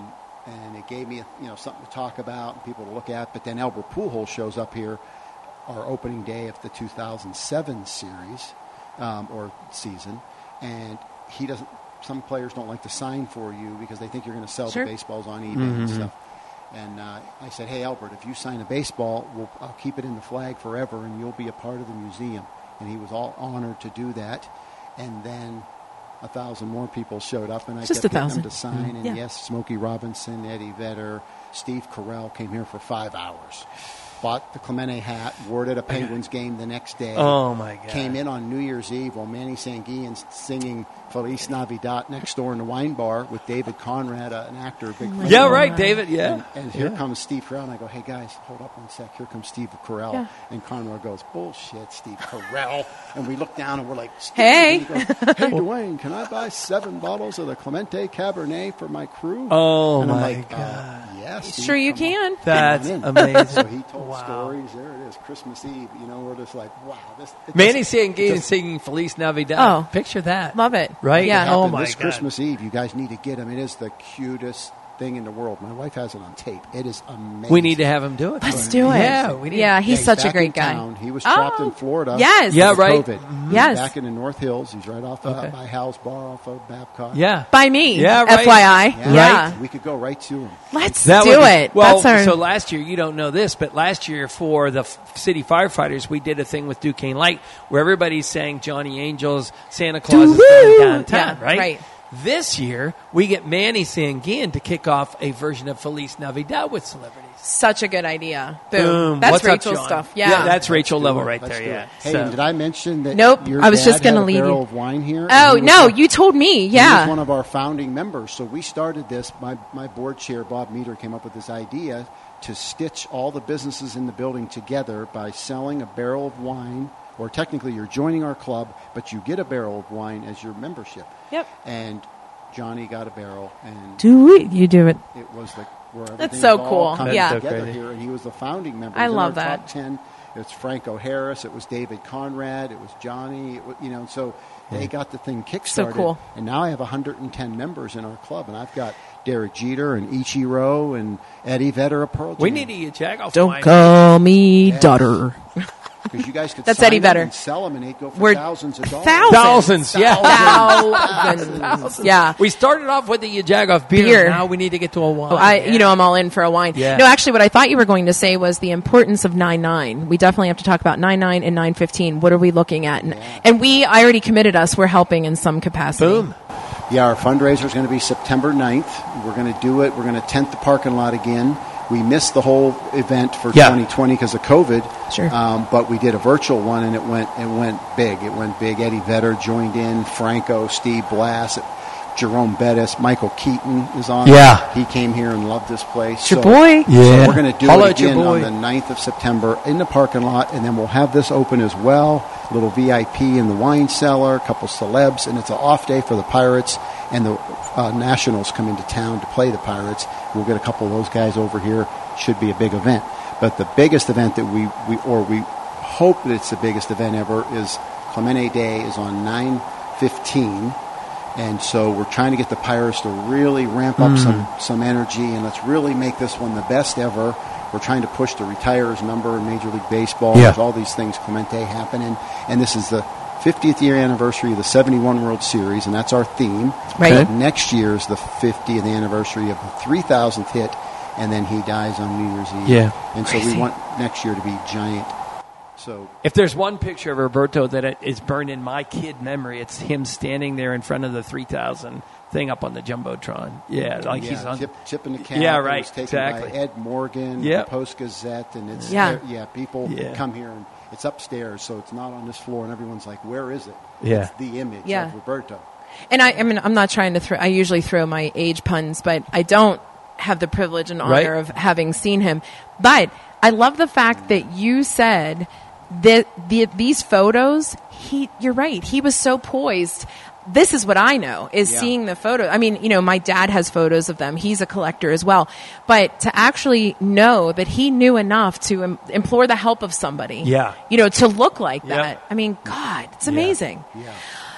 and it gave me you know something to talk about and people to look at. But then Albert Pujols shows up here, our opening day of the two thousand seven series um, or season, and he doesn't. Some players don't like to sign for you because they think you're going to sell Sure. the baseballs on eBay Mm-hmm. and stuff. And uh, I said, hey, Albert, if you sign a baseball, we'll, I'll keep it in the flag forever, and you'll be a part of the museum. And he was all honored to do that. And then a thousand more people showed up, and I Just kept a getting thousand. them to sign. And Yeah. yes, Smokey Robinson, Eddie Vedder, Steve Carell came here for five hours. Bought the Clemente hat, wore it at a Penguins game the next day. Oh, my God. Came in on New Year's Eve while Manny Sanguillen's singing Feliz Navidad next door in the wine bar with David Conrad, uh, an actor, a big friend. Yeah, of mine. right, David. Yeah. And, and here Yeah. comes Steve Carell, and I go, hey, guys, hold up one sec. Here comes Steve Carell. Yeah. And Conrad goes, bullshit, Steve Carell. And we look down, and we're like, Steve. Hey. And he goes, hey, Dwayne, can I buy seven bottles of the Clemente Cabernet for my crew? Oh, and I'm my like, God. Uh, yes. Sure you can. That's in. amazing. So he told Wow. stories. There it is, Christmas Eve. You know, we're just like, wow. This, it Manny just- Sanguillen it just singing Feliz Navidad. Oh. Picture that. Love it. Right? Yeah. Oh, happened my this God. Christmas Eve. You guys need to get him. It is the cutest thing in the world. My wife has it on tape. It is amazing. We need to have him do it. Let's do it. Yeah, we need Yeah, Yeah, he's such a back great in guy. town. He was trapped Oh, in Florida. yes. Yeah, with right. COVID. Mhm. He's Yes. back in the North Hills. He's right off uh, Okay. by Hal's Bar off of Babcock. Yeah. By me. Yeah, right. F Y I. Yeah. Yeah. We could go right to him. Let's That do would be- it. Well, That's our. so last year, you don't know this, but last year for the f- city firefighters, we did a thing with Duquesne Light where everybody sang Johnny Angel's Santa Claus is Doo-woo! Coming Downtown, Yeah, right? right. This year, we get Manny Sanguillen to kick off a version of Feliz Navidad with celebrities. Such a good idea. Boom. Boom. That's What's up, Rachel's John? stuff. Yeah. that's Rachel Let's do level it. right Let's there, do yeah. it. Hey, So- and did I mention that Nope, your I was dad just gonna had a leave barrel you. of wine here? Oh, And he was no, the- you told me. He was Yeah. one of our founding members. So we started this. My, my board chair, Bob Meter, came up with this idea to stitch all the businesses in the building together by selling a barrel of wine, or technically you're joining our club, but you get a barrel of wine as your membership. Yep. And Johnny got a barrel, and Do it. You do it. it was like where That's everything so was all cool. coming Yeah. together That's so here, and he was the founding member. I He was in love our that. Top ten. It's Franco Harris. It was David Conrad. It was Johnny. It was, you know, so they got the thing kickstarted. cool. And now I have one hundred ten members in our club, and I've got Derek Jeter and Ichiro and Eddie Vedder of Pearl We Jam. need to get Jack off Don't wine. call me Yes. daughter. Because you guys could That's sign Eddie them Vedder. and sell them, and they'd go for We're- thousands of dollars. Thousands. Thousands, yeah. Thousands. Yeah. We started off with the Jagoff beer. Beer. Now we need to get to a wine. Oh, I, Yeah. you know, I'm all in for a wine. Yeah. No, actually, what I thought you were going to say was the importance of nine nine. We definitely have to talk about nine nine and nine fifteen. What are we looking at? And, and we, I already committed us. We're helping in some capacity. Boom. Yeah, our fundraiser is going to be September ninth. We're going to do it. We're going to tent the parking lot again. We missed the whole event for Yeah. twenty twenty because of COVID. Sure. Um, but we did a virtual one, and it went it went big. It went big. Eddie Vedder joined in. Franco, Steve Blass, Jerome Bettis, Michael Keaton is on. Yeah. He came here and loved this place. It's your So- boy. Yeah. So we're going to do Holla it at your again boy. on the ninth of September in the parking lot, and then we'll have this open as well. A little V I P in the wine cellar, a couple celebs, and it's an off day for the Pirates, and the uh, Nationals come into town to play the Pirates. We'll get a couple of those guys over here. Should be a big event. But the biggest event that we, we or we hope that it's the biggest event ever is Clemente Day is on nine fifteen. And so we're trying to get the Pirates to really ramp up some, some energy, and let's really make this one the best ever. We're trying to push the retires number in Major League Baseball. Yeah. There's all these things Clemente happening. And this is the fiftieth year anniversary of the seventy-one World Series, and that's our theme. Right. But next year is the fiftieth anniversary of the three thousandth hit, and then he dies on New Year's Eve. Yeah. And so Crazy. we want next year to be giant. So If there's one picture of Roberto that it- is burned in my kid memory, it's him standing there in front of the three thousand thing up on the Jumbotron. Yeah, like yeah, he's on. tip, tipping the cap. Yeah, It right, was taken exactly. by Ed Morgan, Yep. the Post Gazette, and it's Yeah. yeah. People Yeah. come here and it's upstairs, so it's not on this floor, and everyone's like, "Where is it?" Yeah. It's the image Yeah. of Roberto. And I, I mean, I'm not trying to throw, I usually throw my age puns, but I don't have the privilege and honor Right. of having seen him. But I love the fact that you said that the, these photos, he, you're right, he was so poised. This is what I know, is Yeah. seeing the photo. I mean, you know, my dad has photos of them. He's a collector as well. But to actually know that he knew enough to im- implore the help of somebody, Yeah. you know, to look like Yeah. that. I mean, God, it's amazing. Yeah.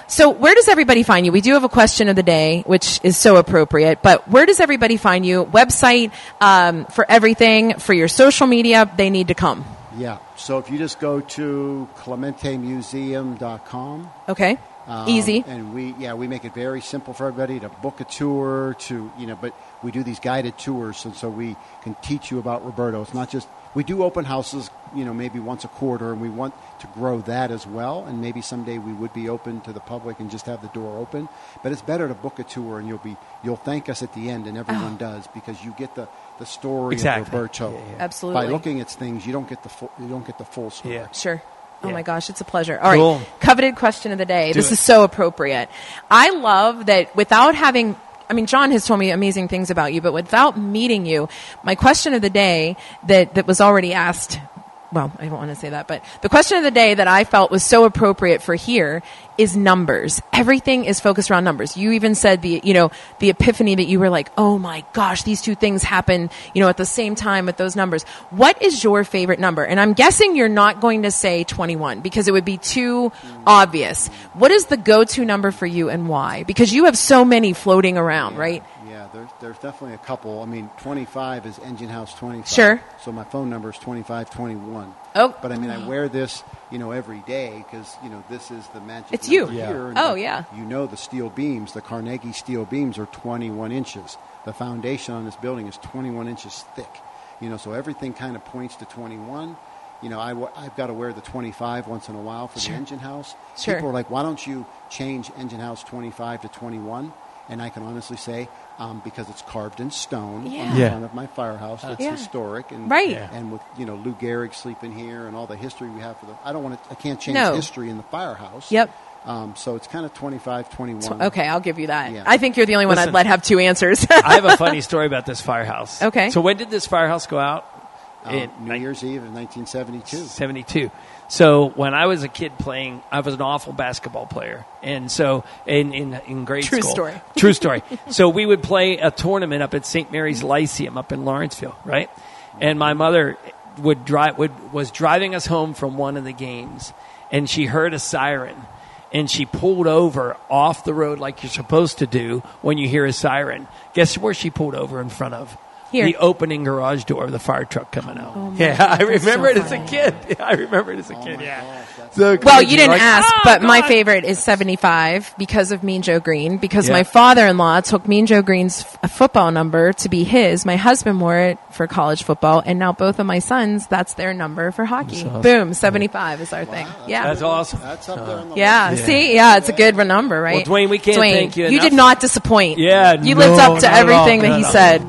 So where does everybody find you? We do have a question of the day, which is so appropriate, but where does everybody find you? Website, um, for everything, for your social media, they need to come. Yeah. So if you just go to clemente museum dot com. Okay. Um, Easy. And we, yeah, we make it very simple for everybody to book a tour to, you know, but we do these guided tours, and so we can teach you about Roberto. It's not just, we do open houses, you know, maybe once a quarter, and we want to grow that as well, and maybe someday we would be open to the public and just have the door open. But it's better to book a tour, and you'll be, you'll thank us at the end, and everyone oh. does, because you get the, the story exactly. of Roberto. Yeah, yeah. Absolutely. By looking at things, you don't get the full, you don't get the full story. Yeah. Sure. Oh, yeah. my gosh, it's a pleasure. All cool. right, coveted question of the day. Do this it. is so appropriate. I love that without having, I mean, John has told me amazing things about you, but without meeting you, my question of the day that, that was already asked, well, I don't want to say that, but the question of the day that I felt was so appropriate for here is numbers. Everything is focused around numbers. You even said the, you know, the epiphany that you were like, oh my gosh, these two things happen, you know, at the same time with those numbers. What is your favorite number? And I'm guessing you're not going to say twenty-one because it would be too obvious. What is the go-to number for you and why? Because you have so many floating around, yeah. right? Yeah, there's, there's definitely a couple. I mean, twenty-five is Engine House twenty-five. Sure. So my phone number is twenty-five twenty-one. Oh. But I mean, I wear this, you know, every day because, you know, this is the magic It's you. number Yeah. here. And Oh, the, yeah. You know the steel beams, the Carnegie steel beams are twenty-one inches. The foundation on this building is twenty-one inches thick. You know, so everything kind of points to twenty-one. You know, I, I've got to wear the twenty-five once in a while for Sure. the Engine House. Sure. People are like, why don't you change Engine House twenty-five to twenty-one? And I can honestly say, um, because it's carved in stone Yeah. on the Yeah. front of my firehouse. It's Yeah. historic, and Right. Yeah. and with you know Lou Gehrig sleeping here and all the history we have for the. I don't want to. I can't change No. history in the firehouse. Yep. Um, so it's kind of twenty-five, twenty-one. Okay, I'll give you that. Yeah. I think you're the only one Listen. I'd let have two answers. I have a funny story about this firehouse. Okay. So when did this firehouse go out? Um, In New Year's Eve of nineteen seventy-two. seventy-two. So when I was a kid playing, I was an awful basketball player, and so in in, in grade True school, story. true story. So we would play a tournament up at Saint Mary's Lyceum up in Lawrenceville, right? And my mother would drive would was driving us home from one of the games, and she heard a siren. And she pulled over off the road like you're supposed to do when you hear a siren. Guess where she pulled over in front of? Here. The opening garage door of the fire truck coming out. Oh my yeah, God, I that's remember so it as a funny. kid. Yeah, I remember it as a Oh kid. my Yeah. gosh, that's- So Well, crazy. you didn't Like, ask, "Oh, but my God." favorite is seventy-five because of Mean Joe Green, because Yeah. my father-in-law took Mean Joe Green's f- football number to be his. My husband wore it for college football, and now both of my sons, that's their number for hockey. That's awesome. Boom, seventy-five is our thing. Yeah. That's awesome. That's up there on the yeah. list. see? Yeah, it's a good number, right? Well, Dwayne, we can't Dwayne, thank you You did enough. not disappoint. Yeah, You no, lived up to not at all. everything that No, he no. said.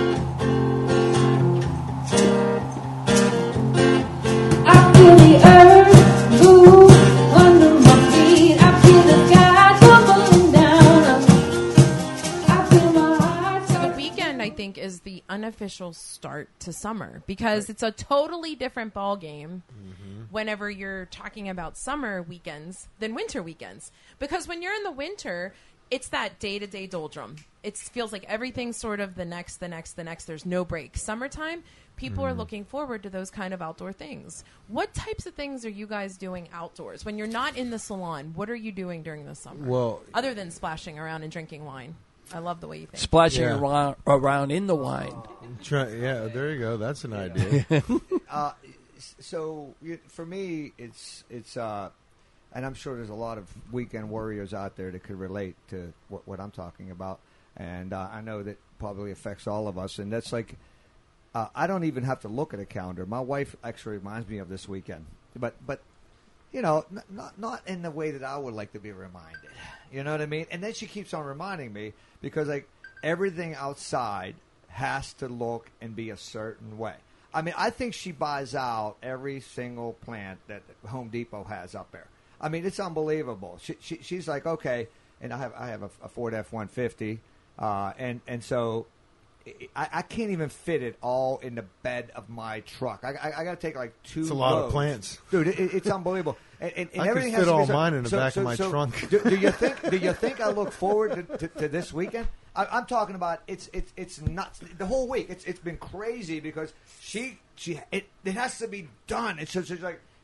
I feel the earth move under my feet. I feel the sky tumbling down. I feel my heart. So the weekend, I think, is the unofficial start to summer because it's a totally different ball game whenever you're talking about summer weekends than winter weekends. Because when you're in the winter, it's that day-to-day doldrum. It feels like everything's sort of the next, the next, the next. There's no break. Summertime, people are looking forward to those kind of outdoor things. What types of things are you guys doing outdoors? When you're not in the salon, what are you doing during the summer? Well, other than splashing around and drinking wine. I love the way you think. Splashing Yeah. around, around in the wine. Try, yeah, there you go. That's an idea. uh, so you, for me, it's it's, uh, and I'm sure there's a lot of weekend warriors out there that could relate to what, what I'm talking about, and uh, I know that probably affects all of us. And that's like, uh, I don't even have to look at a calendar. My wife actually reminds me of this weekend, but but you know, n- not not in the way that I would like to be reminded. You know what I mean? And then she keeps on reminding me because like everything outside has to look and be a certain way. I mean, I think she buys out every single plant that Home Depot has up there. I mean, it's unbelievable. She, she, she's like, okay, and I have I have a, a Ford F one fifty, uh, and and so I, I can't even fit it all in the bed of my truck. I, I, I got to take like two. It's a lot loads. of plants, dude. It, it's unbelievable. And, and, and I could everything fit has to all be so- mine in the so- back so- of my so trunk. Do, do you think? Do you think I look forward to, to, to this weekend? I, I'm talking about it's it's it's nuts. The whole week, it's it's been crazy because she she it, it has to be done. It's just it's like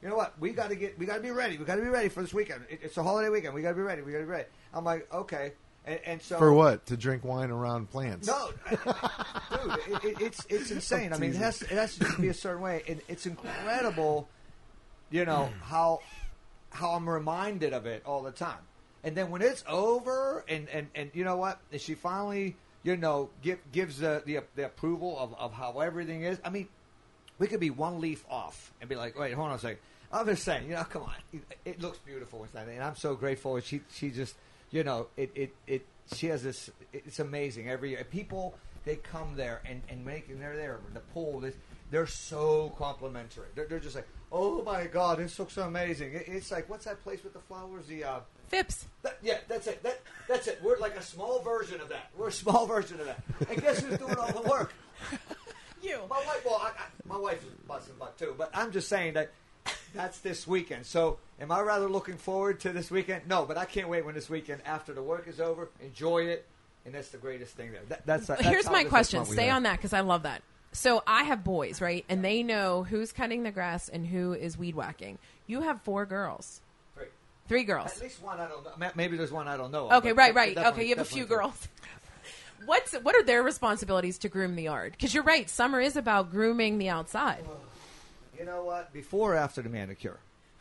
you know what? We got to get, we got to be ready. We got to be ready for this weekend. It, it's a holiday weekend. We got to be ready. We got to be ready. I'm like, okay. And, and so for what? To drink wine around plants? No, dude, it, it, it's it's insane. I mean, it has, it has to be a certain way. And it's incredible, you know, how how I'm reminded of it all the time. And then when it's over, and, and, and you know what? And she finally, you know, give, gives the, the the approval of, of how everything is. I mean, we could be one leaf off and be like, wait, hold on a second. I'm just saying, you know, come on. It, it looks beautiful. And I'm so grateful. She she just... You know, it, it, it. She has this. It's amazing. Every year, people they come there and and make and they're there. The pool. They, they're so complimentary. They're, they're just like, oh my God, this looks so amazing. It, it's like, what's that place with the flowers? The uh, Phipps. That, yeah, that's it. That that's it. We're like a small version of that. We're a small version of that. And guess who's doing all the work? You. My wife. Well, I, I, my wife is busting butt too. But I'm just saying that. That's this weekend. So, am I rather looking forward to this weekend? No, but I can't wait when this weekend, after the work is over, enjoy it, and that's the greatest thing there. That, that's, that's Here's my question. Stay have. on that because I love that. So, I have boys, right? And they know who's cutting the grass and who is weed whacking. You have four girls. Three. Three girls. At least one I don't know. Maybe there's one I don't know. Okay, right, right. Okay, you have a few three. girls. What's What are their responsibilities to groom the yard? Because you're right. Summer is about grooming the outside. You know what? Before or after the manicure?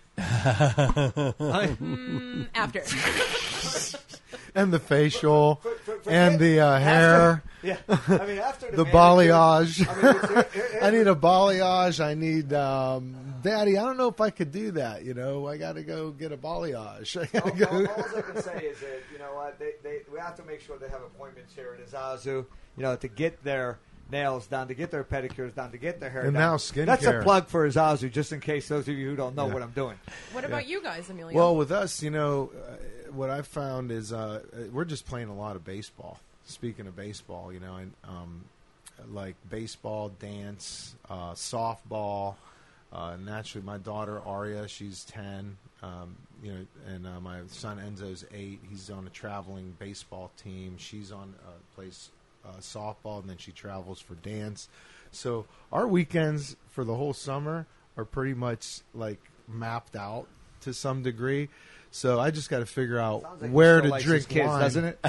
mm, after. And the facial, For, for, for, and the uh, hair. After, yeah, I mean after the, the manicure, balayage. I, mean, it's, it, it, I need a balayage. I need, um, Daddy. I don't know if I could do that. You know, I got to go get a balayage. I gotta all, go. all, all I can say is that you know what they, they we have to make sure they have appointments here at Azazu. You know, to get their nails done, to get their pedicures done, to get their hair And done. now skincare. That's a plug for Azazu, just in case those of you who don't know Yeah. what I'm doing. What about you guys, Emilio? Well, with us, you know, uh, what I've found is uh, we're just playing a lot of baseball. Speaking of baseball, you know, and um, like baseball, dance, uh, softball. Uh, naturally, my daughter Aria, she's ten. Um, you know, and uh, my son Enzo's eight. He's on a traveling baseball team. She's on uh, plays uh, softball, and then she travels for dance. So our weekends for the whole summer are pretty much like mapped out to some degree. So I just got to figure out like where he to still likes drink his kids, wine, doesn't it?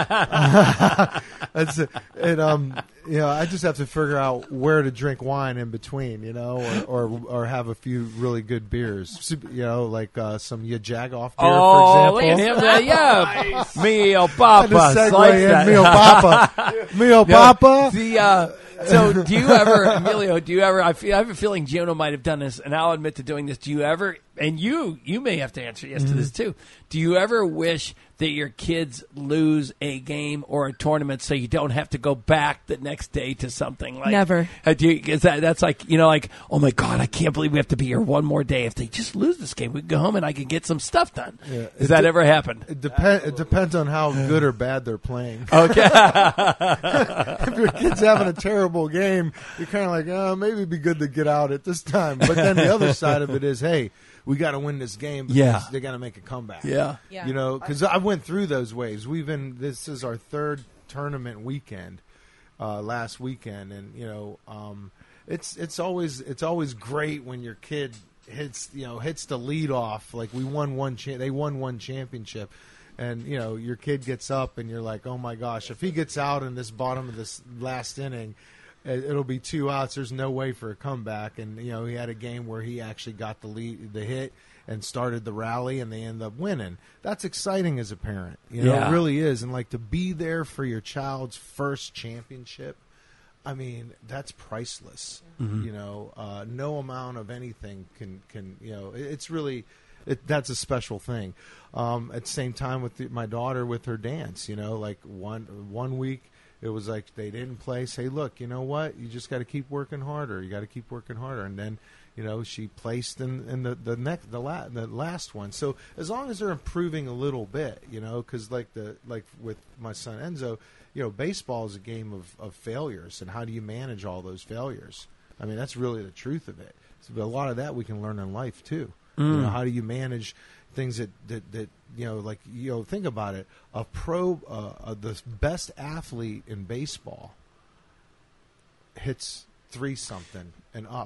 That's it. And um, you know, I just have to figure out where to drink wine in between, you know, or or, or have a few really good beers, you know, like uh, some Jagoff beer, Oh, for look at example. him! Uh, yeah, Nice. Mio I Papa, just segue likes in, that. Mio Papa, Mio No, Papa. The uh, so do you ever, Emilio? Do you ever? I, feel, I have a feeling Giono might have done this, and I'll admit to doing this. Do you ever? And you, you may have to answer yes Mm-hmm. to this too. Do you ever wish that your kids lose a game or a tournament so you don't have to go back the next day to something like Never. Uh, do you, is that that's like you know like oh my god I can't believe we have to be here one more day. If they just lose this game, we can go home and I can get some stuff done. Yeah. Has It that de- ever happened? It, depend, it depends on how good or bad they're playing. Okay. If your kid's having a terrible game, you're kind of like, oh, maybe it'd be good to get out at this time. But then the other side of it is, hey, we got to win this game because Yeah. they got to make a comeback. Yeah. Yeah. You know, because I went through those waves. We've been, this is our third tournament weekend, uh, last weekend. And, you know, um, it's, it's always, it's always great when your kid hits, you know, hits the lead off. Like we won one, cha- they won one championship. And, you know, your kid gets up and you're like, oh, my gosh, if he gets out in this bottom of this last inning, it- it'll be two outs. There's no way for a comeback. And, you know, he had a game where he actually got the lead, the hit and started the rally, and they end up winning. That's exciting as a parent. You know, Yeah. it really is. And, like, to be there for your child's first championship, I mean, that's priceless. Mm-hmm. You know, uh, no amount of anything can, can you know, it, it's really – It, that's a special thing. Um, at the same time with the, my daughter with her dance, you know, like one one week it was like they didn't play. Say, look, you know what? You just got to keep working harder. You got to keep working harder. And then, you know, she placed in, in the the next the, la- the last one. So as long as they're improving a little bit, you know, because like the like with my son Enzo, you know, baseball is a game of, of failures, and how do you manage all those failures? I mean, that's really the truth of it. So a lot of that we can learn in life too. You know, how do you manage things that, that, that you know, like, you know, think about it. A pro, uh, uh, the best athlete in baseball hits three something and up.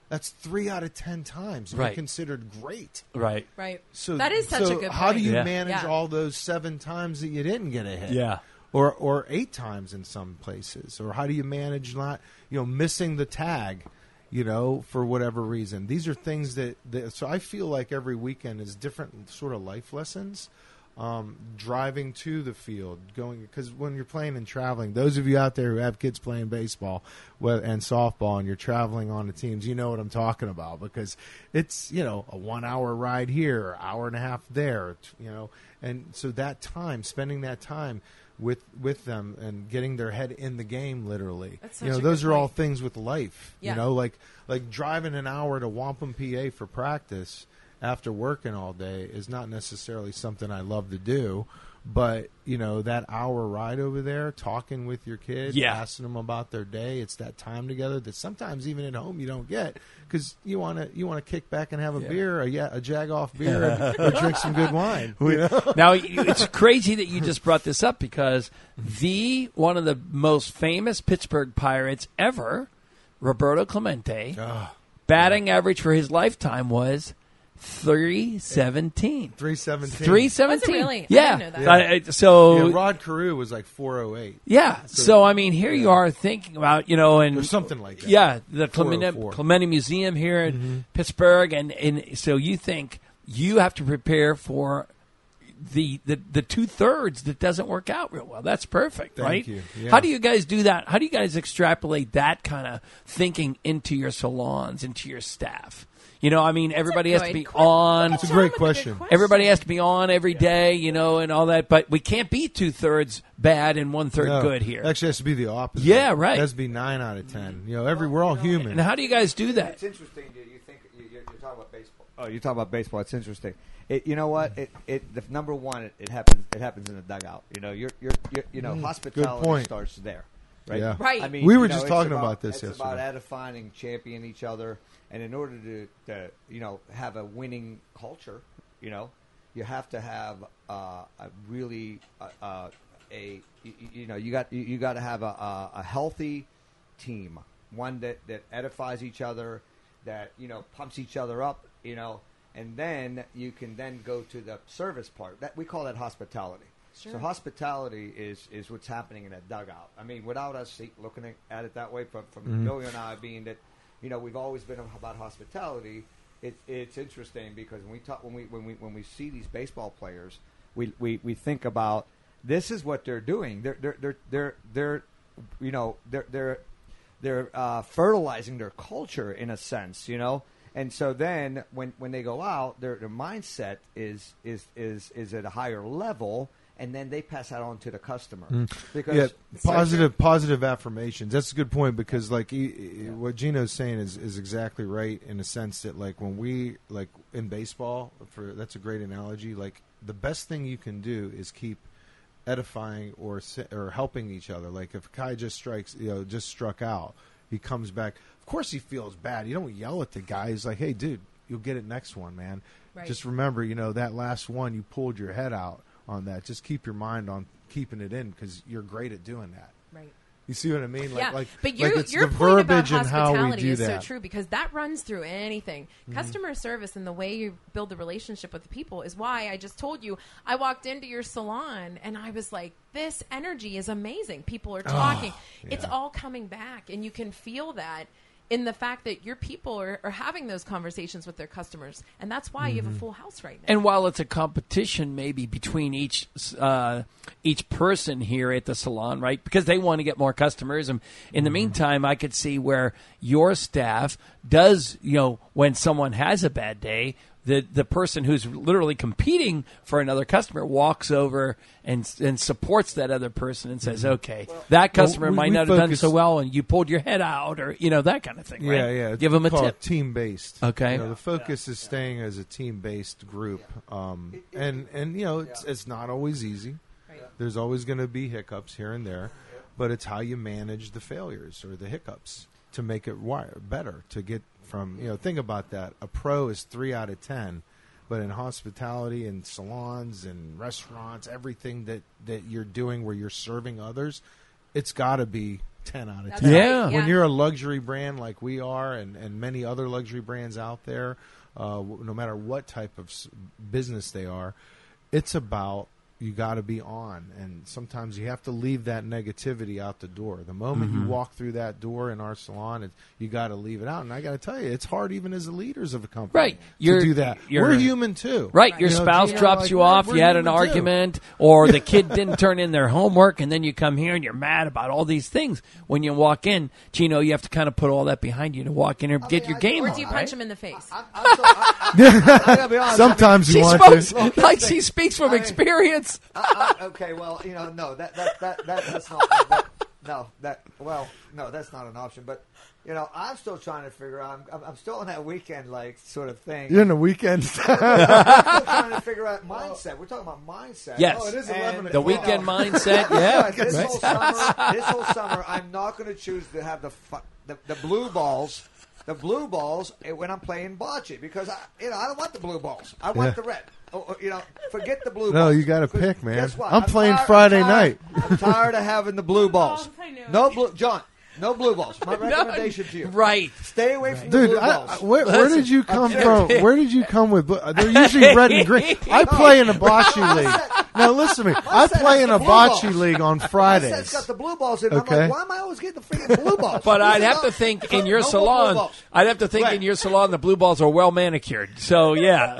That's three out of ten times you're Right. considered great. Right. Right. So That is such so a good how do point. you Yeah. manage Yeah. all those seven times that you didn't get a hit? Yeah. Or or eight times in some places? Or how do you manage not you know missing the tag? You know, for whatever reason. These are things that, that so I feel like every weekend is different sort of life lessons. Um, driving to the field, going because when you're playing and traveling, those of you out there who have kids playing baseball well, and softball, and you're traveling on the teams, you know what I'm talking about because it's you know a one hour ride here, hour and a half there, you know, and so that time, spending that time with with them and getting their head in the game, literally, That's you such know, a those good are all point. things with life, Yeah. you know, like like driving an hour to Wampum, P A for practice after working all day is not necessarily something I love to do, but you know that hour ride over there, talking with your kid, Yeah. asking them about their day, it's that time together that sometimes even at home you don't get because you want to you want to kick back and have a Yeah. beer, a, yeah, a Jag-Off beer, or, or drink some good wine. You know? Now, it's crazy that you just brought this up because the one of the most famous Pittsburgh Pirates ever, Roberto Clemente, Ah, batting average for his lifetime was three seventeen. three seventeen. three seventeen. Was it really? I Yeah. didn't know that. I- I- so Yeah, Rod Carew was like four oh eight. yeah. So, I mean, here you are thinking about, you know, and Or something like that. Yeah, the Clemente, four oh four. Clemente Museum here in Mm-hmm. Pittsburgh, and, and so you think you have to prepare for the the, the two thirds that doesn't work out real well. That's perfect, Thank right? you. Yeah. How do you guys do that? How do you guys extrapolate that kind of thinking into your salons, into your staff? You know, I mean, everybody has to good be question. on. That's a great question. Everybody has to be on every day, you know, and all that. But we can't be two thirds bad and one third No, good here. Actually, it has to be the opposite. Yeah, right. It has to be nine out of ten. You know, every we're all human. And how do you guys do that? It's interesting. You, you think you, you're, you're talking about baseball. Oh, you're talking about baseball. It's interesting. It, you know what? It, it the number one. It, it happens. It happens in the dugout. You know, you're, you're, you're you know, Mm, hospitality good point. starts there, right? Yeah. Right. I mean, We were you know, just it's talking about, about this It's yesterday. about edifying and championing each other, and in order to, to, you know, have a winning culture, you know, you have to have uh, a really uh, uh, a you, you know you got you, you got to have a, a, a healthy team, one that, that edifies each other, that you know pumps each other up, you know, and then you can then go to the service part. That we call that hospitality. Sure. So hospitality is, is what's happening in that dugout. I mean, without us see, looking at it that way, from from Mhm. Billy and I being that, you know, we've always been about hospitality. It, it's interesting because when we talk, when we when we when we see these baseball players, we, we, we think about this is what they're doing. They're they're they're they're, they're you know they're they're they're uh, fertilizing their culture in a sense, you know. And so then when, when they go out, their their mindset is is is is at a higher level. And then they pass that on to the customer. Because yeah, positive positive affirmations. That's a good point because like he, he- what Gino's saying is, is exactly right in the sense that like when we like in baseball, for that's a great analogy. Like the best thing you can do is keep edifying or si- or helping each other. Like if Kai just strikes, you know, just struck out, he comes back. Of course, he feels bad. You don't yell at the guy. He's like, "Hey, dude, you'll get it next one, man. Right. Just remember, you know, that last one, you pulled your head out on that. Just keep your mind on keeping it in because you're great at doing that." Right. You see what I mean? Like, yeah, like, but your, like it's your the point about verbiage and how we hospitality do is that. so true because that runs through anything. Mhm. Customer service and the way you build the relationship with the people is why I just told you I walked into your salon and I was like, this energy is amazing. People are talking. Oh, It's yeah. all coming back, and you can feel that in the fact that your people are, are having those conversations with their customers, and that's why you have Mm-hmm. a full house right now. And while it's a competition, maybe between each uh, each person here at the salon, right? Because they want to get more customers, and in the meantime, I could see where your staff does, you know, when someone has a bad day, the the person who's literally competing for another customer walks over and and supports that other person and says, "Okay, that customer Well, we- might we not have done focus- so well, and you pulled your head out, or you know that kind of thing." Right? Yeah, yeah. Give them a tip. Team based. Okay. You know, the focus is staying as a team based group, um, and and you know it's it's not always easy. There's always going to be hiccups here and there, but it's how you manage the failures or the hiccups to make it wi- better to get from you know. Think about that. A pro is three out of ten. But in hospitality and salons and restaurants, everything that, that you're doing where you're serving others, it's got to be ten out of That's ten. right, Yeah. When yeah. you're a luxury brand like we are, and, and many other luxury brands out there, uh, w- no matter what type of s- business they are, it's about you got to be on, and sometimes you have to leave that negativity out the door. The moment Mhm. you walk through that door in our salon, it, you got to leave it out. And I got to tell you, it's hard even as the leaders of a company Right. to You're- do that. you're- We're human too, Right, your You know, spouse Gino, drops like, you we're- off, we're you had an human, too. argument, or the kid didn't turn in their homework, and then you come here and you're mad about all these things. When you walk in, Gino, you have to kind of put all that behind you to walk in here and get your game Or on, do you right? punch him in the face? I gotta be honest, Sometimes She you want spoke to. Look, like this she thing- speaks from I mean- experience. I, I, okay, well, you know, no, that that that, that that's not that, no that well, no, that's not an option. But you know, I'm still trying to figure out. I'm, I'm still in that weekend like sort of thing. You're in the weekend. I'm still trying to figure out mindset. We're talking about mindset. Yes. Oh, it is And, eleven The o'clock. weekend you know, mindset, yeah. this Right. whole summer, this whole summer, I'm not going to choose to have the, fu- the the blue balls, the blue balls eh, when I'm playing bocce because I, you know, I don't want the blue balls. I want Yeah. the red. Oh, oh, you know, forget the blue No, balls. you got to 'Cause pick, man. guess what? I'm playing tired- Friday I'm tired- night. I'm tired of having the blue balls. I know. No blue, John. No blue balls. My recommendation to you. Right. Stay away from the Dude, blue I, balls. I, where, where did you come I'm from? serious. Where did you come with? bl- They're usually red and green. I play in a bocce league. Now listen to me. I set play has in the a blue bocce balls. league on My set's Fridays. got the blue balls in. it. I'm Okay. like, why am I always getting the freaking blue balls? But I'd Listen have to up. think No- in your no more salon. blue balls. I'd have to think Right. in your salon the blue balls are well manicured. So yeah.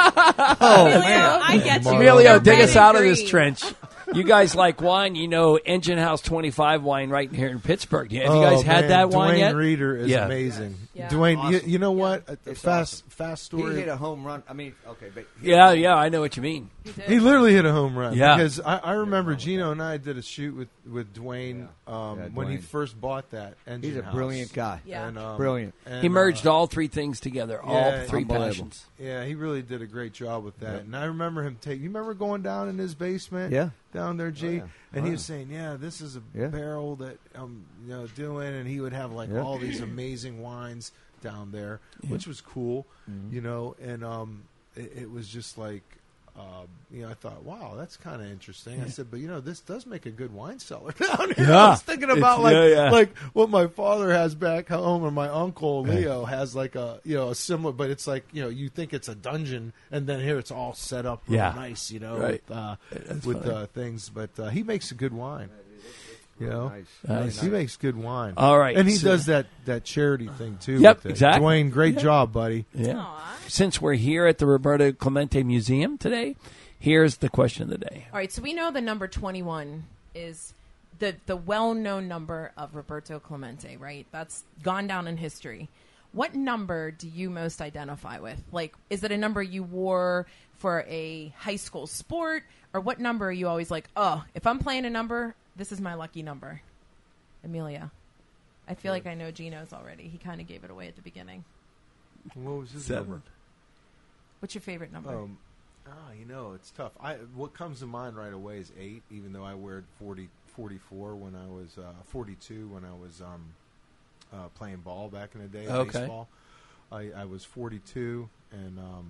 Oh Emilio, man, I get you. Emilio, They're dig red us and out of this green. trench. You guys like wine? You know Engine House twenty-five wine right here in Pittsburgh. Have you Oh, guys had man, that wine Dwayne yet? Reader is Yeah. amazing. Yeah. Dwayne, you, Awesome. you know what? A- a It's fast, awesome. fast He story. hit a home run. I mean, okay, but Yeah, yeah, I know what you mean. He literally hit a home run. Yeah. Because I, I remember Gino and I did a shoot with, with Dwayne, um, Yeah, when he Dwayne. first bought that engine he's a house. brilliant guy. Yeah. And, um, Brilliant. and, He merged uh, all three things together, all yeah, three unbelievable. passions. Yeah, he really did a great job with that. And I remember him take. You remember going down in his basement? Yeah. Down there, G. Oh, yeah. And Oh, he yeah. was saying, "Yeah, this is a Yeah. barrel that I'm, you know, doing." And he would have like Yeah. all these amazing wines down there, Yeah. which was cool, Mm-hmm. you know. And um, it, it was just like. Um, you know, I thought, wow, that's kind of interesting. I said, but you know, this does make a good wine cellar down here. Yeah. I was thinking about It's- like, yeah, yeah. like what my father has back home, or my uncle Leo has like a, you know, a similar, but it's like, you know, you think it's a dungeon, and then here it's all set up real Yeah. nice, you know, Right. with, uh, That's with funny. uh, things. But uh, he makes a good wine. You know, Nice. Nice. he makes good wine. All right, and he so- does that that charity thing too. Yep, with it. exactly. Dwayne, great job, buddy. Yeah. Aw. Since we're here at the Roberto Clemente Museum today, here's the question of the day. All right, so we know the number twenty-one is the the well-known number of Roberto Clemente, right? That's gone down in history. What number do you most identify with? Like, is it a number you wore for a high school sport, or what number are you always like, oh, if I'm playing a number, this is my lucky number? Amelia. I feel like I know Gino's already. He kind of gave it away at the beginning. What was his Seven. number? What's your favorite number? Um, ah, you know, it's tough. I what comes to mind right away is eight. Even though I wear forty, forty-four when I was uh, forty-two when I was um, uh, playing ball back in the day, Okay. baseball. I, I was forty-two, and um,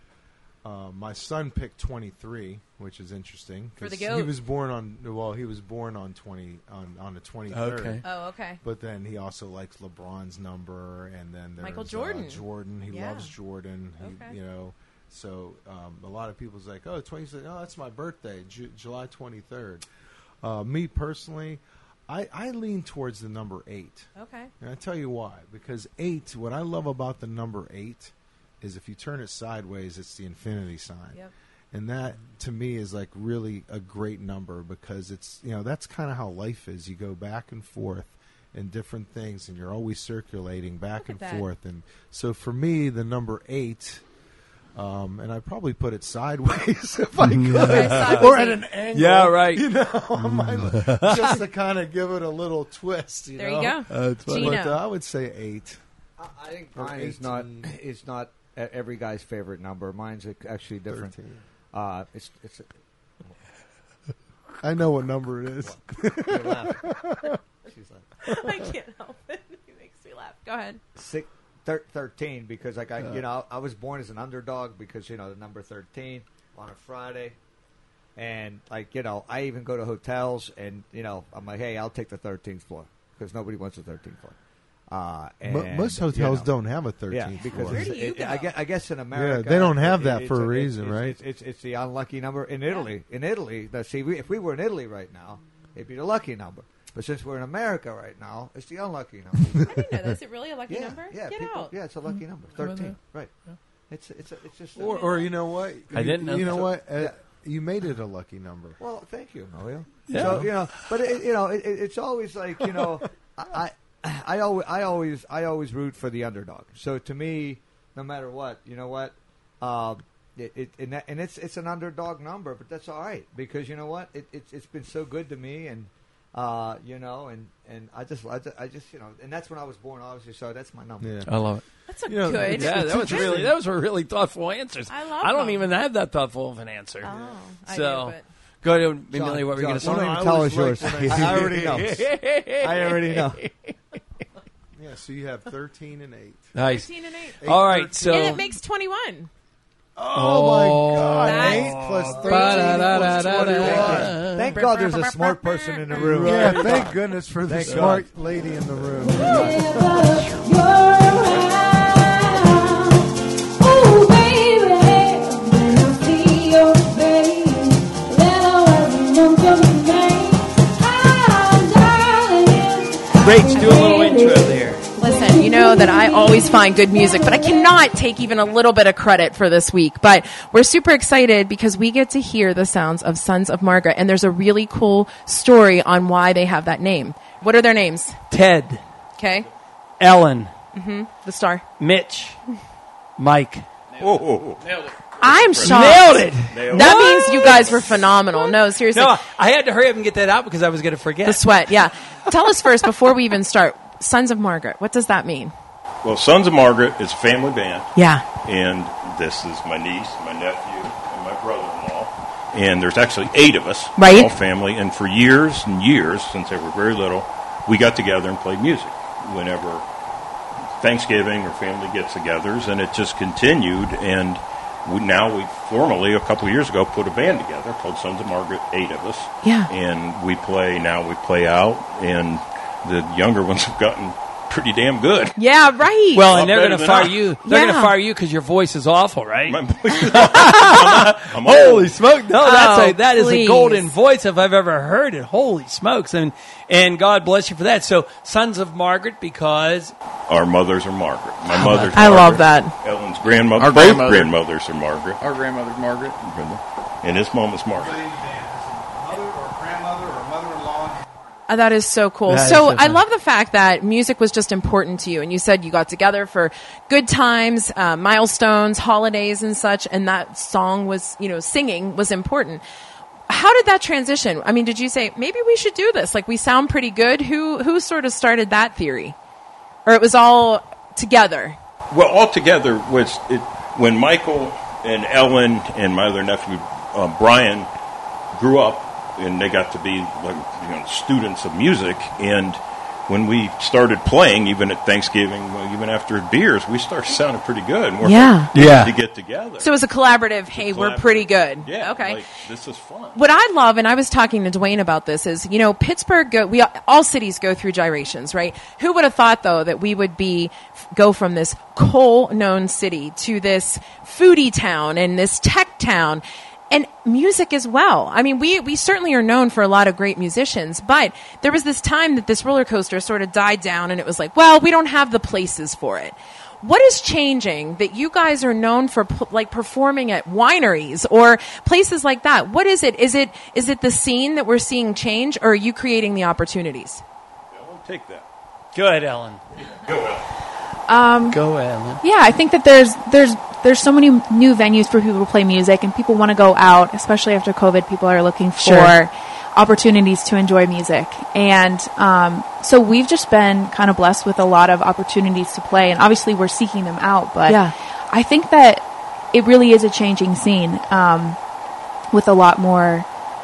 uh, my son picked twenty-three, which is interesting. For the 'cause He goat. was born on well, he was born on twenty on on the twenty-third. Okay. Oh, okay. But then he also likes LeBron's number, and then there's Michael uh, Jordan. Jordan, he Yeah. loves Jordan. He, Okay. You know, so um, a lot of people's like, oh, twenty. Oh, that's my birthday, Ju- July twenty-third. Uh, me personally, I, I lean towards the number eight. Okay. And I tell you why. Because eight, what I love about the number eight is if you turn it sideways, it's the infinity sign. Yep. And that, to me, is like really a great number because it's, you know, that's kind of how life is. You go back and forth in different things, and you're always circulating back Look and at that. forth. And so for me, the number eight, um, and I probably put it sideways if I could, Okay, sideways or at eight. an angle. Yeah, right. You know, just to kind of give it a little twist. You There know? you go. That's funny. Gino. But uh, I would say eight. I, I think Or mine is not eighteen. is not e- every guy's favorite number. Mine's ac- actually different. thirteen. Uh, it's it's I know what number it is. you're laughing. She's like I can't help it. He makes me laugh. Go ahead. six, thir- thirteen because like I you know I was born as an underdog because you know the number thirteen on a Friday, and like you know I even go to hotels and you know I'm like hey I'll take the thirteenth floor because nobody wants a thirteenth floor. Uh, Mo- and, most hotels you know, don't have a thirteenth yeah, because floor. it's, Where do you it, I, go? guess, I guess in America, Yeah, they don't have it- that it's for a it's- reason, it's, right? It's, it's, it's the unlucky number in Italy. In Italy, the, see, we, if we were in Italy right now, it'd be the lucky number. But since we're in America right now, it's the unlucky number. I didn't know that. Is it really a lucky yeah, number? yeah, Get people, out. yeah, it's a lucky number, thirteen, right? It's it's a, it's just. Or, or you know what? I didn't know You know that. what? Uh, Yeah. You made it a lucky number. Well, thank you, Mario. Yeah. So you know, but it, you know, it, it, it's always like you know, I, I, I always, I always, I always root for the underdog. So to me, no matter what, you know what, uh, it, it and, that, and it's it's an underdog number, but that's all right because you know what, it, it's it's been so good to me, and uh, you know, and, and I just, I just, I just, you know, and that's when I was born, obviously. So that's my number. Yeah. I love it. That's a You know, good. Yeah, that was really that was a really thoughtful answers. I love I don't them. even have that thoughtful of an answer. Oh, I so do, but go ahead, John, Amelia. What were you going to John, say? don't I even tell always us yours. like when I- I already know. I already know. Yeah, so you have thirteen and eight. Nice. thirteen and eight. All right, so And it makes twenty-one. Oh, my God! That's- Eight plus thirteen Ba-da-da-da-da-da. plus twenty-one. Thank God there's a smart person in the room. Yeah, thank goodness for the Thank smart lady in the room. Whenever you're around, oh baby, when I see your face, let all remember the name. Ah, darling, Rach, do a little intro there. Listen, you know that I always find good music, but I cannot take even a little bit of credit for this week. But we're super excited because we get to hear the sounds of Sons of Margaret, and there's a really cool story on why they have that name. What are their names? Ted, Okay, Ellen, the star. Mitch, Mike. Oh, I'm shocked. Nailed it. That means you guys were phenomenal. No, seriously. No, I had to hurry up and get that out because I was going to forget. The sweat, yeah. Tell us first, before we even start, Sons of Margaret, what does that mean? Well, Sons of Margaret is a family band, Yeah. and this is my niece, my nephew, and my brother-in-law. And there's actually eight of us, Right. all family. And for years and years, since they were very little, we got together and played music whenever Thanksgiving or family gets-togethers, and it just continued. And we, now we formally, a couple of years ago, put a band together called Sons of Margaret, eight of us. Yeah. And we play, now we play out, and the younger ones have gotten pretty damn good. Yeah, right. Well, Lot and they're better going to than fire I. you. They're going Yeah. to fire you because your voice is awful, right? My voice is I'm, I'm Holy old. smoke! No, that's Oh, a that is a please. golden voice if I've ever heard it. Holy smokes! And and God bless you for that. So, Sons of Margaret, because Our mothers are Margaret. My mother's I Margaret. love that. Ellen's grandmother. Our both grandmother. grandmothers are Margaret. Our grandmother's Margaret. And his mom is Margaret. Mother or grandmother or mother-in-law. Uh, That is so cool. That is So so I fun. love the fact that music was just important to you. And you said you got together for good times, uh, milestones, holidays and such. And that song was, you know, singing was important. How did that transition? I mean, did you say, maybe we should do this? Like, we sound pretty good. Who, who sort of started that theory? Or it was all together? Well, altogether, was it, when Michael and Ellen and my other nephew, uh, Brian, grew up, and they got to be like you know students of music, and when we started playing, even at Thanksgiving, well, even after beers, we started sounding pretty good. And we're Yeah. like, we Yeah. need to get together. So it was a collaborative, hey, we're Collaborative. pretty good. Yeah. Okay. Like, this is fun. What I love, and I was talking to Dwayne about this, is, you know, Pittsburgh, go, we all cities go through gyrations, right? Who would have thought, though, that we would be go from this coal-known city to this foodie town and this tech town, and music as well. I mean, we we certainly are known for a lot of great musicians, but there was this time that this roller coaster sort of died down, and it was like, well, we don't have the places for it. What is changing that you guys are known for, p- like performing at wineries or places like that? What is it? Is it is it the scene that we're seeing change, or are you creating the opportunities? I'll take that. go ahead, Ellen. Go ahead. Um, Go ahead, Ellen. yeah, I think that there's there's there's so many new venues for people to play music, and people want to go out, especially after COVID. People are looking for Sure. opportunities to enjoy music, and um, so we've just been kind of blessed with a lot of opportunities to play, and obviously we're seeking them out. But Yeah. I think that it really is a changing scene, um, with a lot more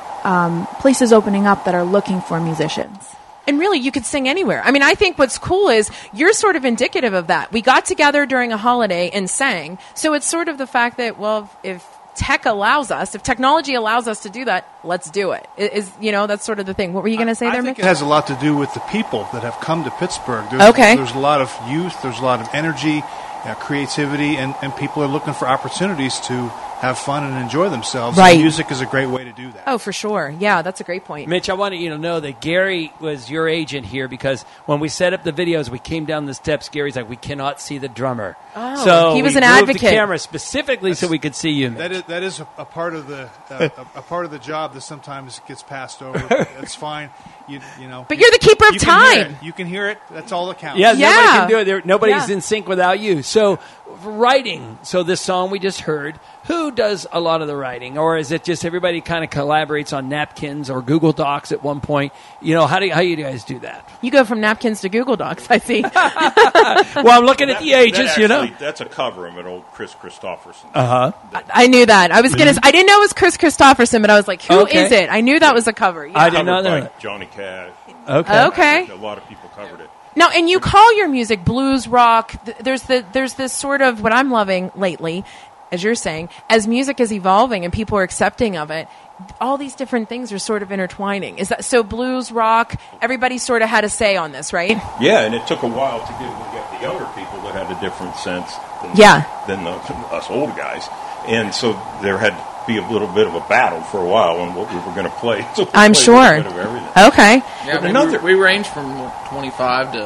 um, places opening up that are looking for musicians. And really, you could sing anywhere. I mean, I think what's cool is you're sort of indicative of that. We got together during a holiday and sang. So it's sort of the fact that, well, if tech allows us, if technology allows us to do that, let's do it. I- Is, you know, that's sort of the thing. What were you going to say I there, think Mick? it has a lot to do with the people that have come to Pittsburgh. There's, Okay. There's a lot of youth. There's a lot of energy, uh, creativity, and, and people are looking for opportunities to have fun and enjoy themselves. Right. And music is a great way to do that. Oh, for sure. Yeah, that's a great point. Mitch, I wanted you to know that Gary was your agent here because when we set up the videos, we came down the steps. Gary's like, we cannot see the drummer. Oh, so he was we an moved advocate. the camera specifically so we could see you. Mitch. That is that is a, a part of the uh, a, a part of the job that sometimes gets passed over. That's fine. You you know. But you're the keeper of you can hear time. it. You can hear it. That's all that counts. Yeah, nobody Yeah. can do it. There, nobody's Yeah. in sync without you. So, writing. So, this song we just heard, who does a lot of the writing? Or is it just everybody kind of collaborates on napkins or Google Docs at one point? You know, how do you, how you guys do that? You go from napkins to Google Docs, I see. Well, I'm looking at That- the ages, that you know. actually- That's a cover of an old Chris Christopherson. Uh huh. I knew that. I was gonna. I didn't know it was Chris Christopherson, but I was like, "Who is Okay. it?" I knew that was a cover. Yeah. I did not Covered know by that. Johnny Cash. Okay. Okay. A lot of people covered it. Now, and you call your music blues rock. th- There's the there's this sort of what I'm loving lately, as you're saying, as music is evolving and people are accepting of it. All these different things are sort of intertwining. Is that so? Blues rock. Everybody sort of had a say on this, right? Yeah, and it took a while to get, to get the younger people that had a different sense than, Yeah. than the, us old guys. And so there had to be a little bit of a battle for a while on what we were going to play. So we I'm played sure. A bit of everything. Okay. Yeah, I mean, Another- we, we range from twenty-five to, you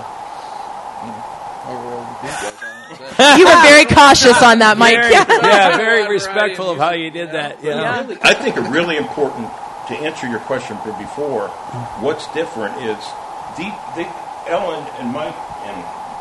know, however old we get. You were very cautious on that, Mike. Very, Yeah. yeah, very respectful of how you did that. You know? I think a really important, to answer your question from before, what's different is the, the Ellen and Mike and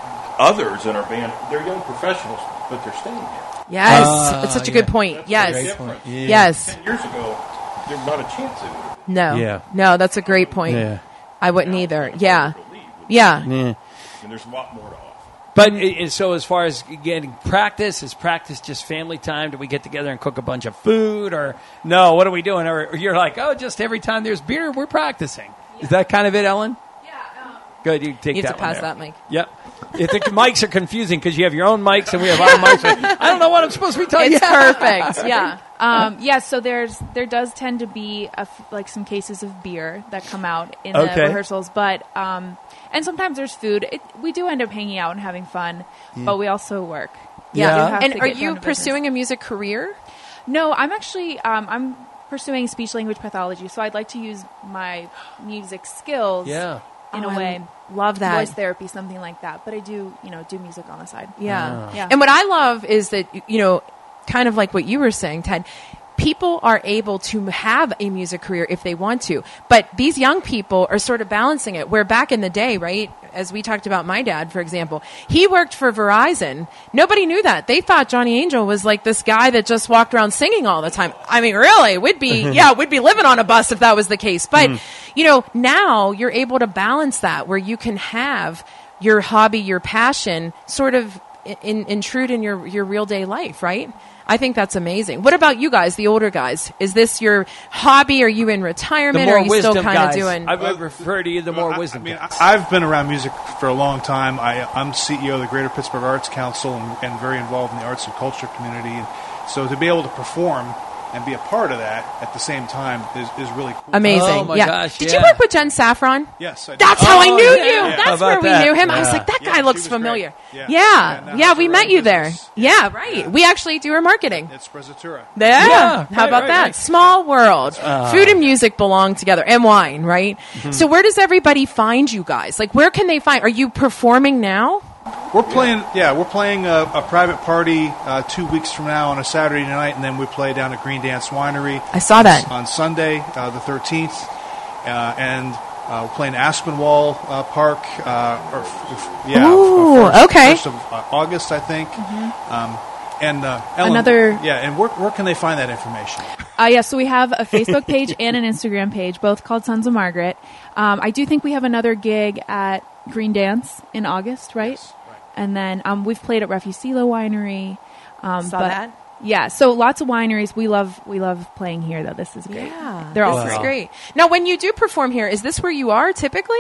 others in our band, they're young professionals, but they're staying here. Yes, Ah, that's such a yeah. good point. That's Yes. very different. Yeah. Yes. Ten years ago, there's not a chance they would have. No. Yeah. No, that's a great point. Yeah. I wouldn't either. Yeah. Yeah. Yeah. And there's a lot more to offer. But i- i- so as far as getting practice, is practice just family time? Do we get together and cook a bunch of food, or no? What are we doing? Or you're like, oh, just every time there's beer, we're practicing. Is that kind of it, Ellen? Yeah. Good. You take You have that to pass one there. that, Mike. Yep. If the mics are confusing because you have your own mics and we have our mics. I don't know what I'm supposed to be telling It's you. perfect. Yeah. Um, yeah, so there's there does tend to be a f- like some cases of beer that come out in Okay. the rehearsals, but um, and sometimes there's food. It, we do end up hanging out and having fun, but we also work. Yeah. We do have And to are get you down to business. pursuing a music career? No, I'm actually um, I'm pursuing speech language pathology, so I'd like to use my music skills Yeah. in Oh, a I way. Love that. Voice therapy, something like that. But I do, you know, do music on the side. Yeah. Yeah. And what I love is that, you know, kind of like what you were saying, Ted, people are able to have a music career if they want to. But these young people are sort of balancing it. Where back in the day, right, as we talked about my dad, for example, he worked for Verizon. Nobody knew that. They thought Johnny Angel was like this guy that just walked around singing all the time. I mean, really, we'd be, yeah, we'd be living on a bus if that was the case. But, you know, now you're able to balance that where you can have your hobby, your passion sort of in, intrude in your, your real day life, right? I think that's amazing. What about you guys, the older guys? Is this your hobby? Are you in The retirement? more Or are you still wisdom kind of guys. doing? I would refer to you the more I- wisdom. I mean, guys. I- I've been around music for a long time. I, I'm C E O of the Greater Pittsburgh Arts Council and, and very involved in the arts and culture community. And so to be able to perform and be a part of that at the same time is, is really cool. Amazing. Oh, my yeah. gosh, Did yeah. you work with Jen Saffron? Yes, I did. That's how I Oh, knew yeah. you. Yeah. How That's about where we that? knew him. I was Yeah. like, that Yeah, guy she looks was familiar. great. Yeah. Yeah. Yeah, Yeah, now it's we her met own you there. business. Yeah, right. We actually do her marketing. It's Sprezzatura. Yeah. Yeah, How right, about right, that? right. Small world. Uh. Food and music belong together, and wine, right? Mm-hmm. So where does everybody find you guys? Like, where can they find? Are you performing now? We're playing, yeah, we're playing a, a private party uh, two weeks from now on a Saturday night, and then we play down at Green Dance Winery. I saw that. on Sunday, uh, the thirteenth, uh, and uh, we're playing Aspinwall uh, Park. Uh, or f- f- yeah, Ooh, f- first, okay. First of uh, August, I think. Um, and uh, Ellen, Another- yeah, and where, where can they find that information? Uh, yeah, so we have a Facebook page and an Instagram page, both called Sons of Margaret. Um, I do think we have another gig at Green Dance in August, right? Yes, right. And then um, we've played at Refusilo Winery. Um, Saw but- that. Yeah, so lots of wineries. We love we love playing here, though. This is great. Yeah, They're all this is great. great. Now, when you do perform here, is this where you are typically?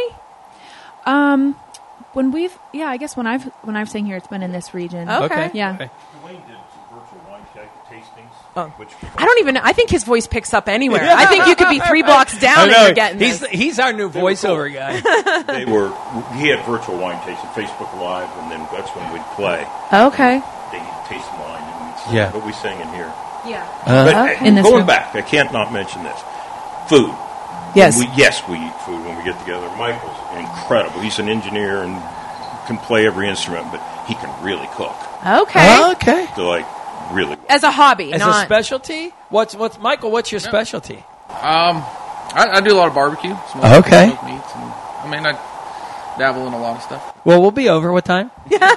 Um, when we've yeah, I guess when I've when I've sang here, it's been in this region. Okay. Yeah. Okay. Dwayne did some virtual wine Tastings. Oh. I don't even. I think his voice picks up anywhere. I think you could be three blocks down I and know. you're getting he's this. he's our new They were voiceover cool. guy. They were. He had virtual wine tasting, Facebook Live, and then that's when we'd play. Okay. They taste wine, and we'd sing, Yeah. but we sang in here. Yeah. Uh, but okay. uh, In this going room. back, I can't not mention this. Food. Yes. We, yes, we eat food when we get together. Michael's incredible. He's an engineer and can play every instrument, but he can really cook. Okay. Okay. So, like, really. As a hobby, As not a specialty? What's what's Michael? What's your specialty? Um, I, I do a lot of barbecue. Smoked, Okay. smoked meats, and I mean, I dabble in a lot of stuff. Well, we'll be over. What time?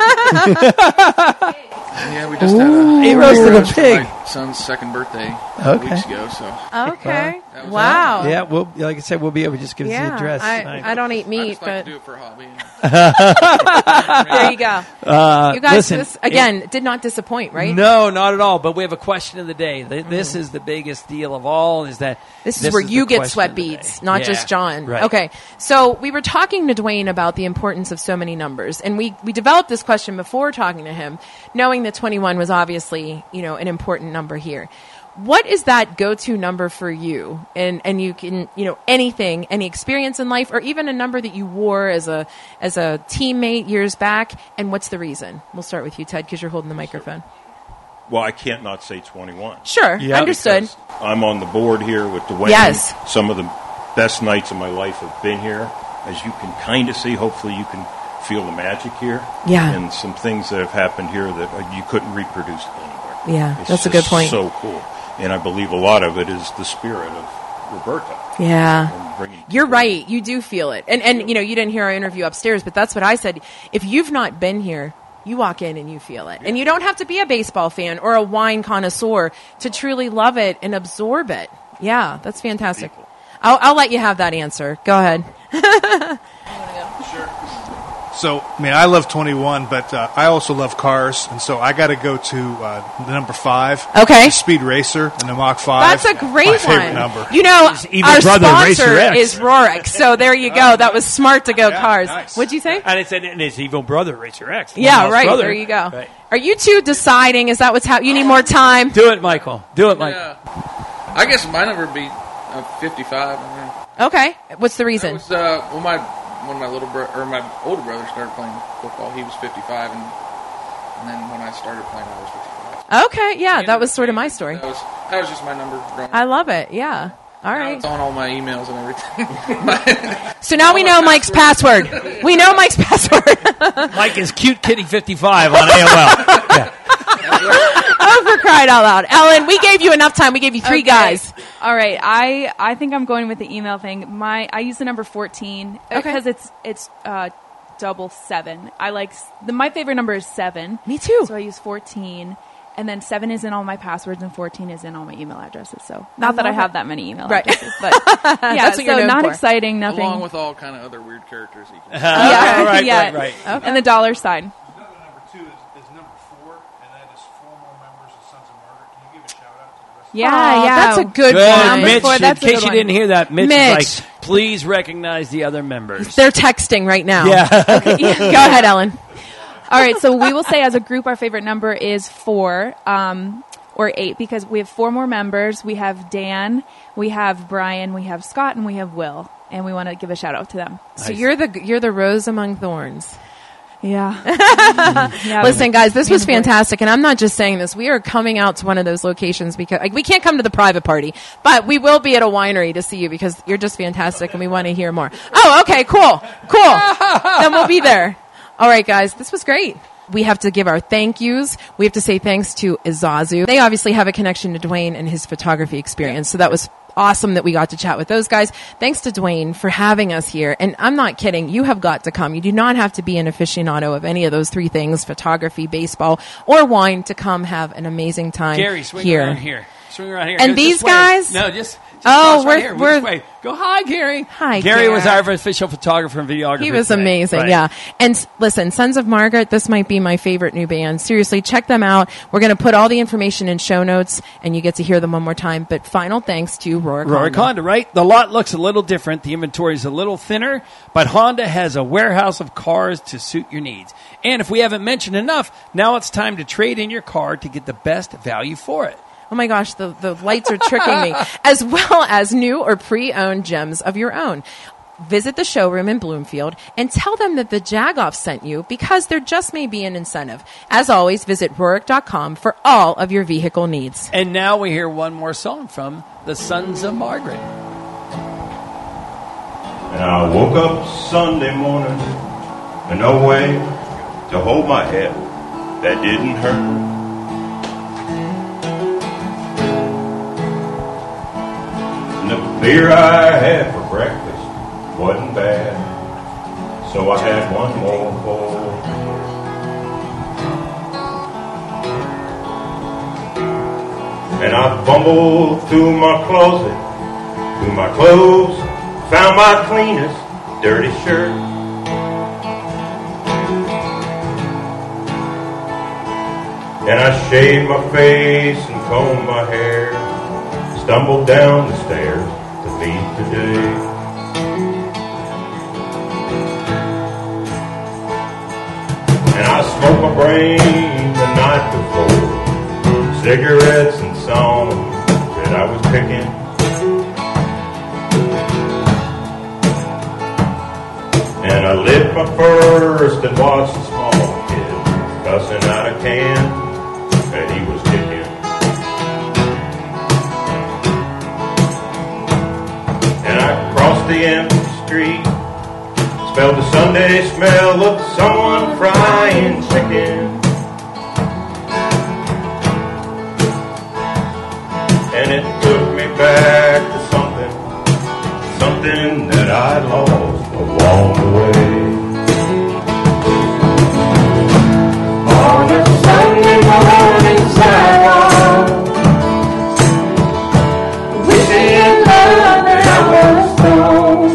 Yeah, we just had a He roasted a for pig. my son's second birthday Okay. weeks ago. So Okay. That was Wow. Yeah, we'll like I said, we'll be able to just give us Yeah, the address. I, I don't eat I meat, just like but to do it for a hobby. there you go. Uh, you guys, listen, this, again, did not disappoint, right? No, not at all. But we have a question of the day. Th- This is the biggest deal of all. Is that This is where you the get question sweat of the beats, day. not Yeah, just John. Right. Okay, so we were talking to Dwayne about the importance of so many numbers, and we, we developed this question before talking to him, knowing that twenty-one was obviously, you know, an important number here. What is that go-to number for you? And and you can, you know, anything, any experience in life, or even a number that you wore as a as a teammate years back, and what's the reason? We'll start with you, Ted, because you're holding the microphone. Well, I can't not say twenty-one. Sure, understood. Because I'm on the board here with Dwayne. Yes. Some of the best nights of my life have been here. As you can kind of see, hopefully you can feel the magic here. Yeah. And some things that have happened here that uh, you couldn't reproduce anywhere. Yeah, It's that's a just good point. so cool. And I believe a lot of it is the spirit of Roberta. Yeah. And bringing You're right. You do feel it. And, and, you know, you didn't hear our interview upstairs, but that's what I said. If you've not been here, you walk in and you feel it. And you don't have to be a baseball fan or a wine connoisseur to truly love it and absorb it. Yeah, that's fantastic. I'll, I'll let you have that answer. Go ahead. So, I mean, I love twenty-one, but uh, I also love cars, and so I got to go to uh, the number five. Okay. The Speed Racer and the Mach five. That's a great My favorite one. number. You know, evil our brother, sponsor Racer X. is Rorex. So there you go. That was smart to go cars. What'd you say? And it's and his evil brother, Racer X. Yeah, One-house right. brother. There you go. Right. Are you two deciding? Is that what's happening? You need more time? Do it, Michael. Do it, Michael. Yeah. I guess my number would be uh, fifty-five. I mean, Okay. What's the reason? That was, uh, well, my when my little bro- or my older brother started playing football, he was fifty-five, and and then when I started playing, I was fifty-five. Okay. Yeah, that was sort of my story. That was that was just my number growing up. I love it. Yeah. All Now right. it's on all my emails and everything. So now we know Mike's password. We know Mike's password. Mike is cute kitty fifty-five on A O L. Yeah. Oh, for crying out loud. Ellen, we gave you enough time. We gave you three Okay. guys. All right, I I think I'm going with the email thing. My I use the number fourteen Okay. because it's it's uh, double seven. I like s- the my favorite number is seven. Me too. So I use fourteen, and then seven is in all my passwords, and fourteen is in all my email addresses. So not that I love have it. that many email Right. addresses, but yeah, That's what so you're known not for. exciting, nothing. Along with all kind of other weird characters. You can yeah, right, yeah. right, right. Okay. And the dollar sign. Another number two is, is number four, and that is former members of Sons of Margaret. Can you give a shout out to the rest Yeah, Aw, yeah. that's a good Good. one. Number Mitch, four, in that's a case good you one. didn't hear that, Mitch, Mitch. is like, please recognize the other members. They're texting right now. Yeah. Okay, yeah. Go ahead, Ellen. All right, so we will say as a group our favorite number is four um, or eight because we have four more members. We have Dan, we have Brian, we have Scott, and we have Will, and we want to give a shout out to them. So you're the you're the rose among thorns. Yeah. yeah. Listen, guys, this was Beautiful. fantastic, and I'm not just saying this. We are coming out to one of those locations because like, we can't come to the private party, but we will be at a winery to see you because you're just fantastic, and we want to hear more. Oh, okay, cool, cool. Then we'll be there. All right, guys, this was great. We have to give our thank yous. We have to say thanks to Izazu. They obviously have a connection to Dwayne and his photography experience, so that was awesome that we got to chat with those guys. Thanks to Dwayne for having us here. And I'm not kidding. You have got to come. You do not have to be an aficionado of any of those three things, photography, baseball, or wine, to come have an amazing time Gary, swing here. around here. Swing around here. And Go these this way. guys? No, just, just Oh, cross right we're- here. we're- This way. Go, hi, Gary. Hi, Gary Gary. was our official photographer and videographer. He was today. amazing, Right. yeah. And s- listen, Sons of Margaret, this might be my favorite new band. Seriously, check them out. We're going to put all the information in show notes, and you get to hear them one more time. But final thanks to Rorik Rorik Honda. Honda, right? The lot looks a little different. The inventory is a little thinner, but Honda has a warehouse of cars to suit your needs. And if we haven't mentioned enough, now it's time to trade in your car to get the best value for it. Oh my gosh, the, the lights are tricking me. As well as new or pre-owned gems of your own. Visit the showroom in Bloomfield and tell them that the Jagoff sent you, because there just may be an incentive. As always, visit Rorik dot com for all of your vehicle needs. And now we hear one more song from the Sons of Margaret. And I woke up Sunday morning with no way to hold my head that didn't hurt. And the beer I had for breakfast wasn't bad, so I had one more bowl. And I fumbled through my closet, through my clothes, found my cleanest dirty shirt. And I shaved my face and combed my hair, stumbled down the stairs to meet the day. And I smoked my brain the night before, cigarettes and songs that I was picking. And I lit my first and watched a small kid cussing out a can that he was kicking. And I crossed the empty street, smelled the Sunday smell of someone frying chicken. And it took me back to something, something that I lost along the way. On a Sunday morning sidewalk, wishing in love that I was stoned.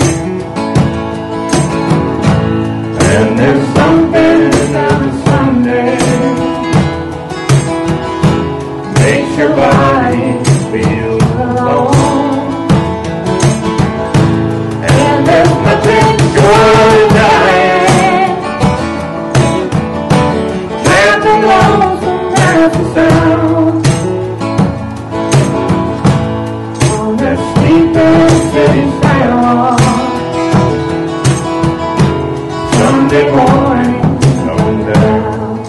And there's something about a Sunday makes your body feel alone. And there's nothing good dying, nothing lonesome as the sound on the sleeping city sidewalk. Sunday morning coming down.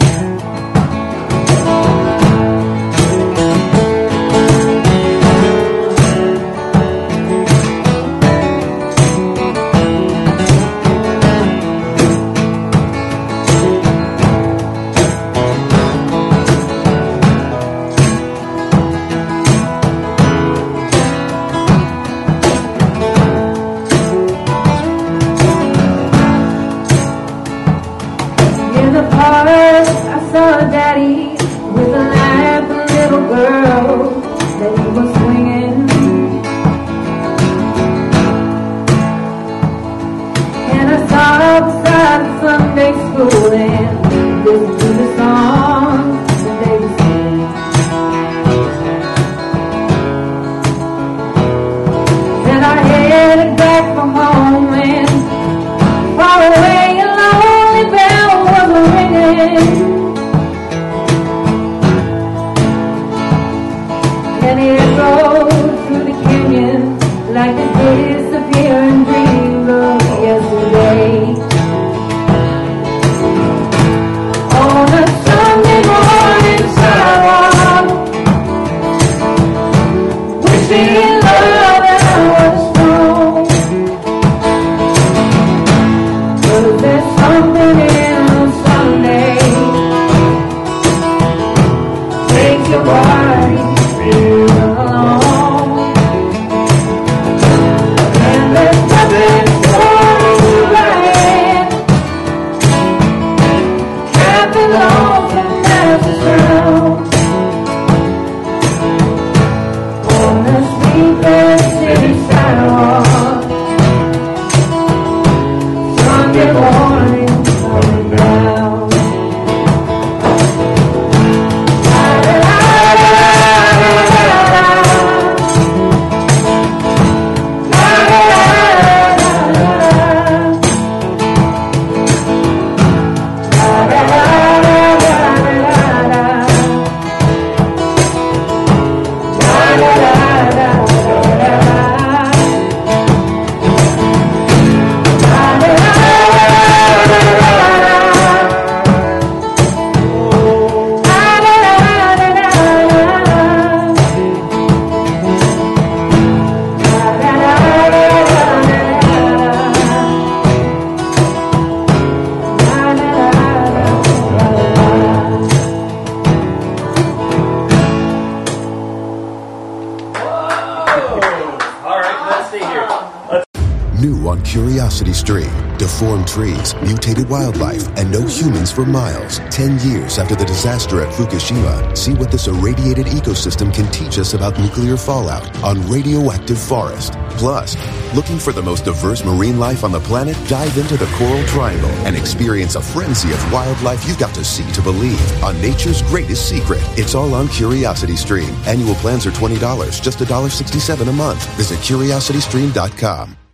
In the park, I saw a daddy with a laughing little girl that he was swinging. And I saw her beside the Sunday school and listened to the songs that they would sing. Then I headed back for home and far away a lonely bell was ringing. And it echoed through the canyon like the disappearing dreams of yesterday. Curiosity Stream. Deformed trees, mutated wildlife, and no humans for miles. Ten years after the disaster at Fukushima, see what this irradiated ecosystem can teach us about nuclear fallout on Radioactive Forest. Plus, looking for the most diverse marine life on the planet? Dive into the Coral Triangle and experience a frenzy of wildlife you've got to see to believe on nature's greatest secret. It's all on Curiosity Stream. Annual plans are twenty dollars, just one dollar sixty-seven a month. Visit curiosity stream dot com.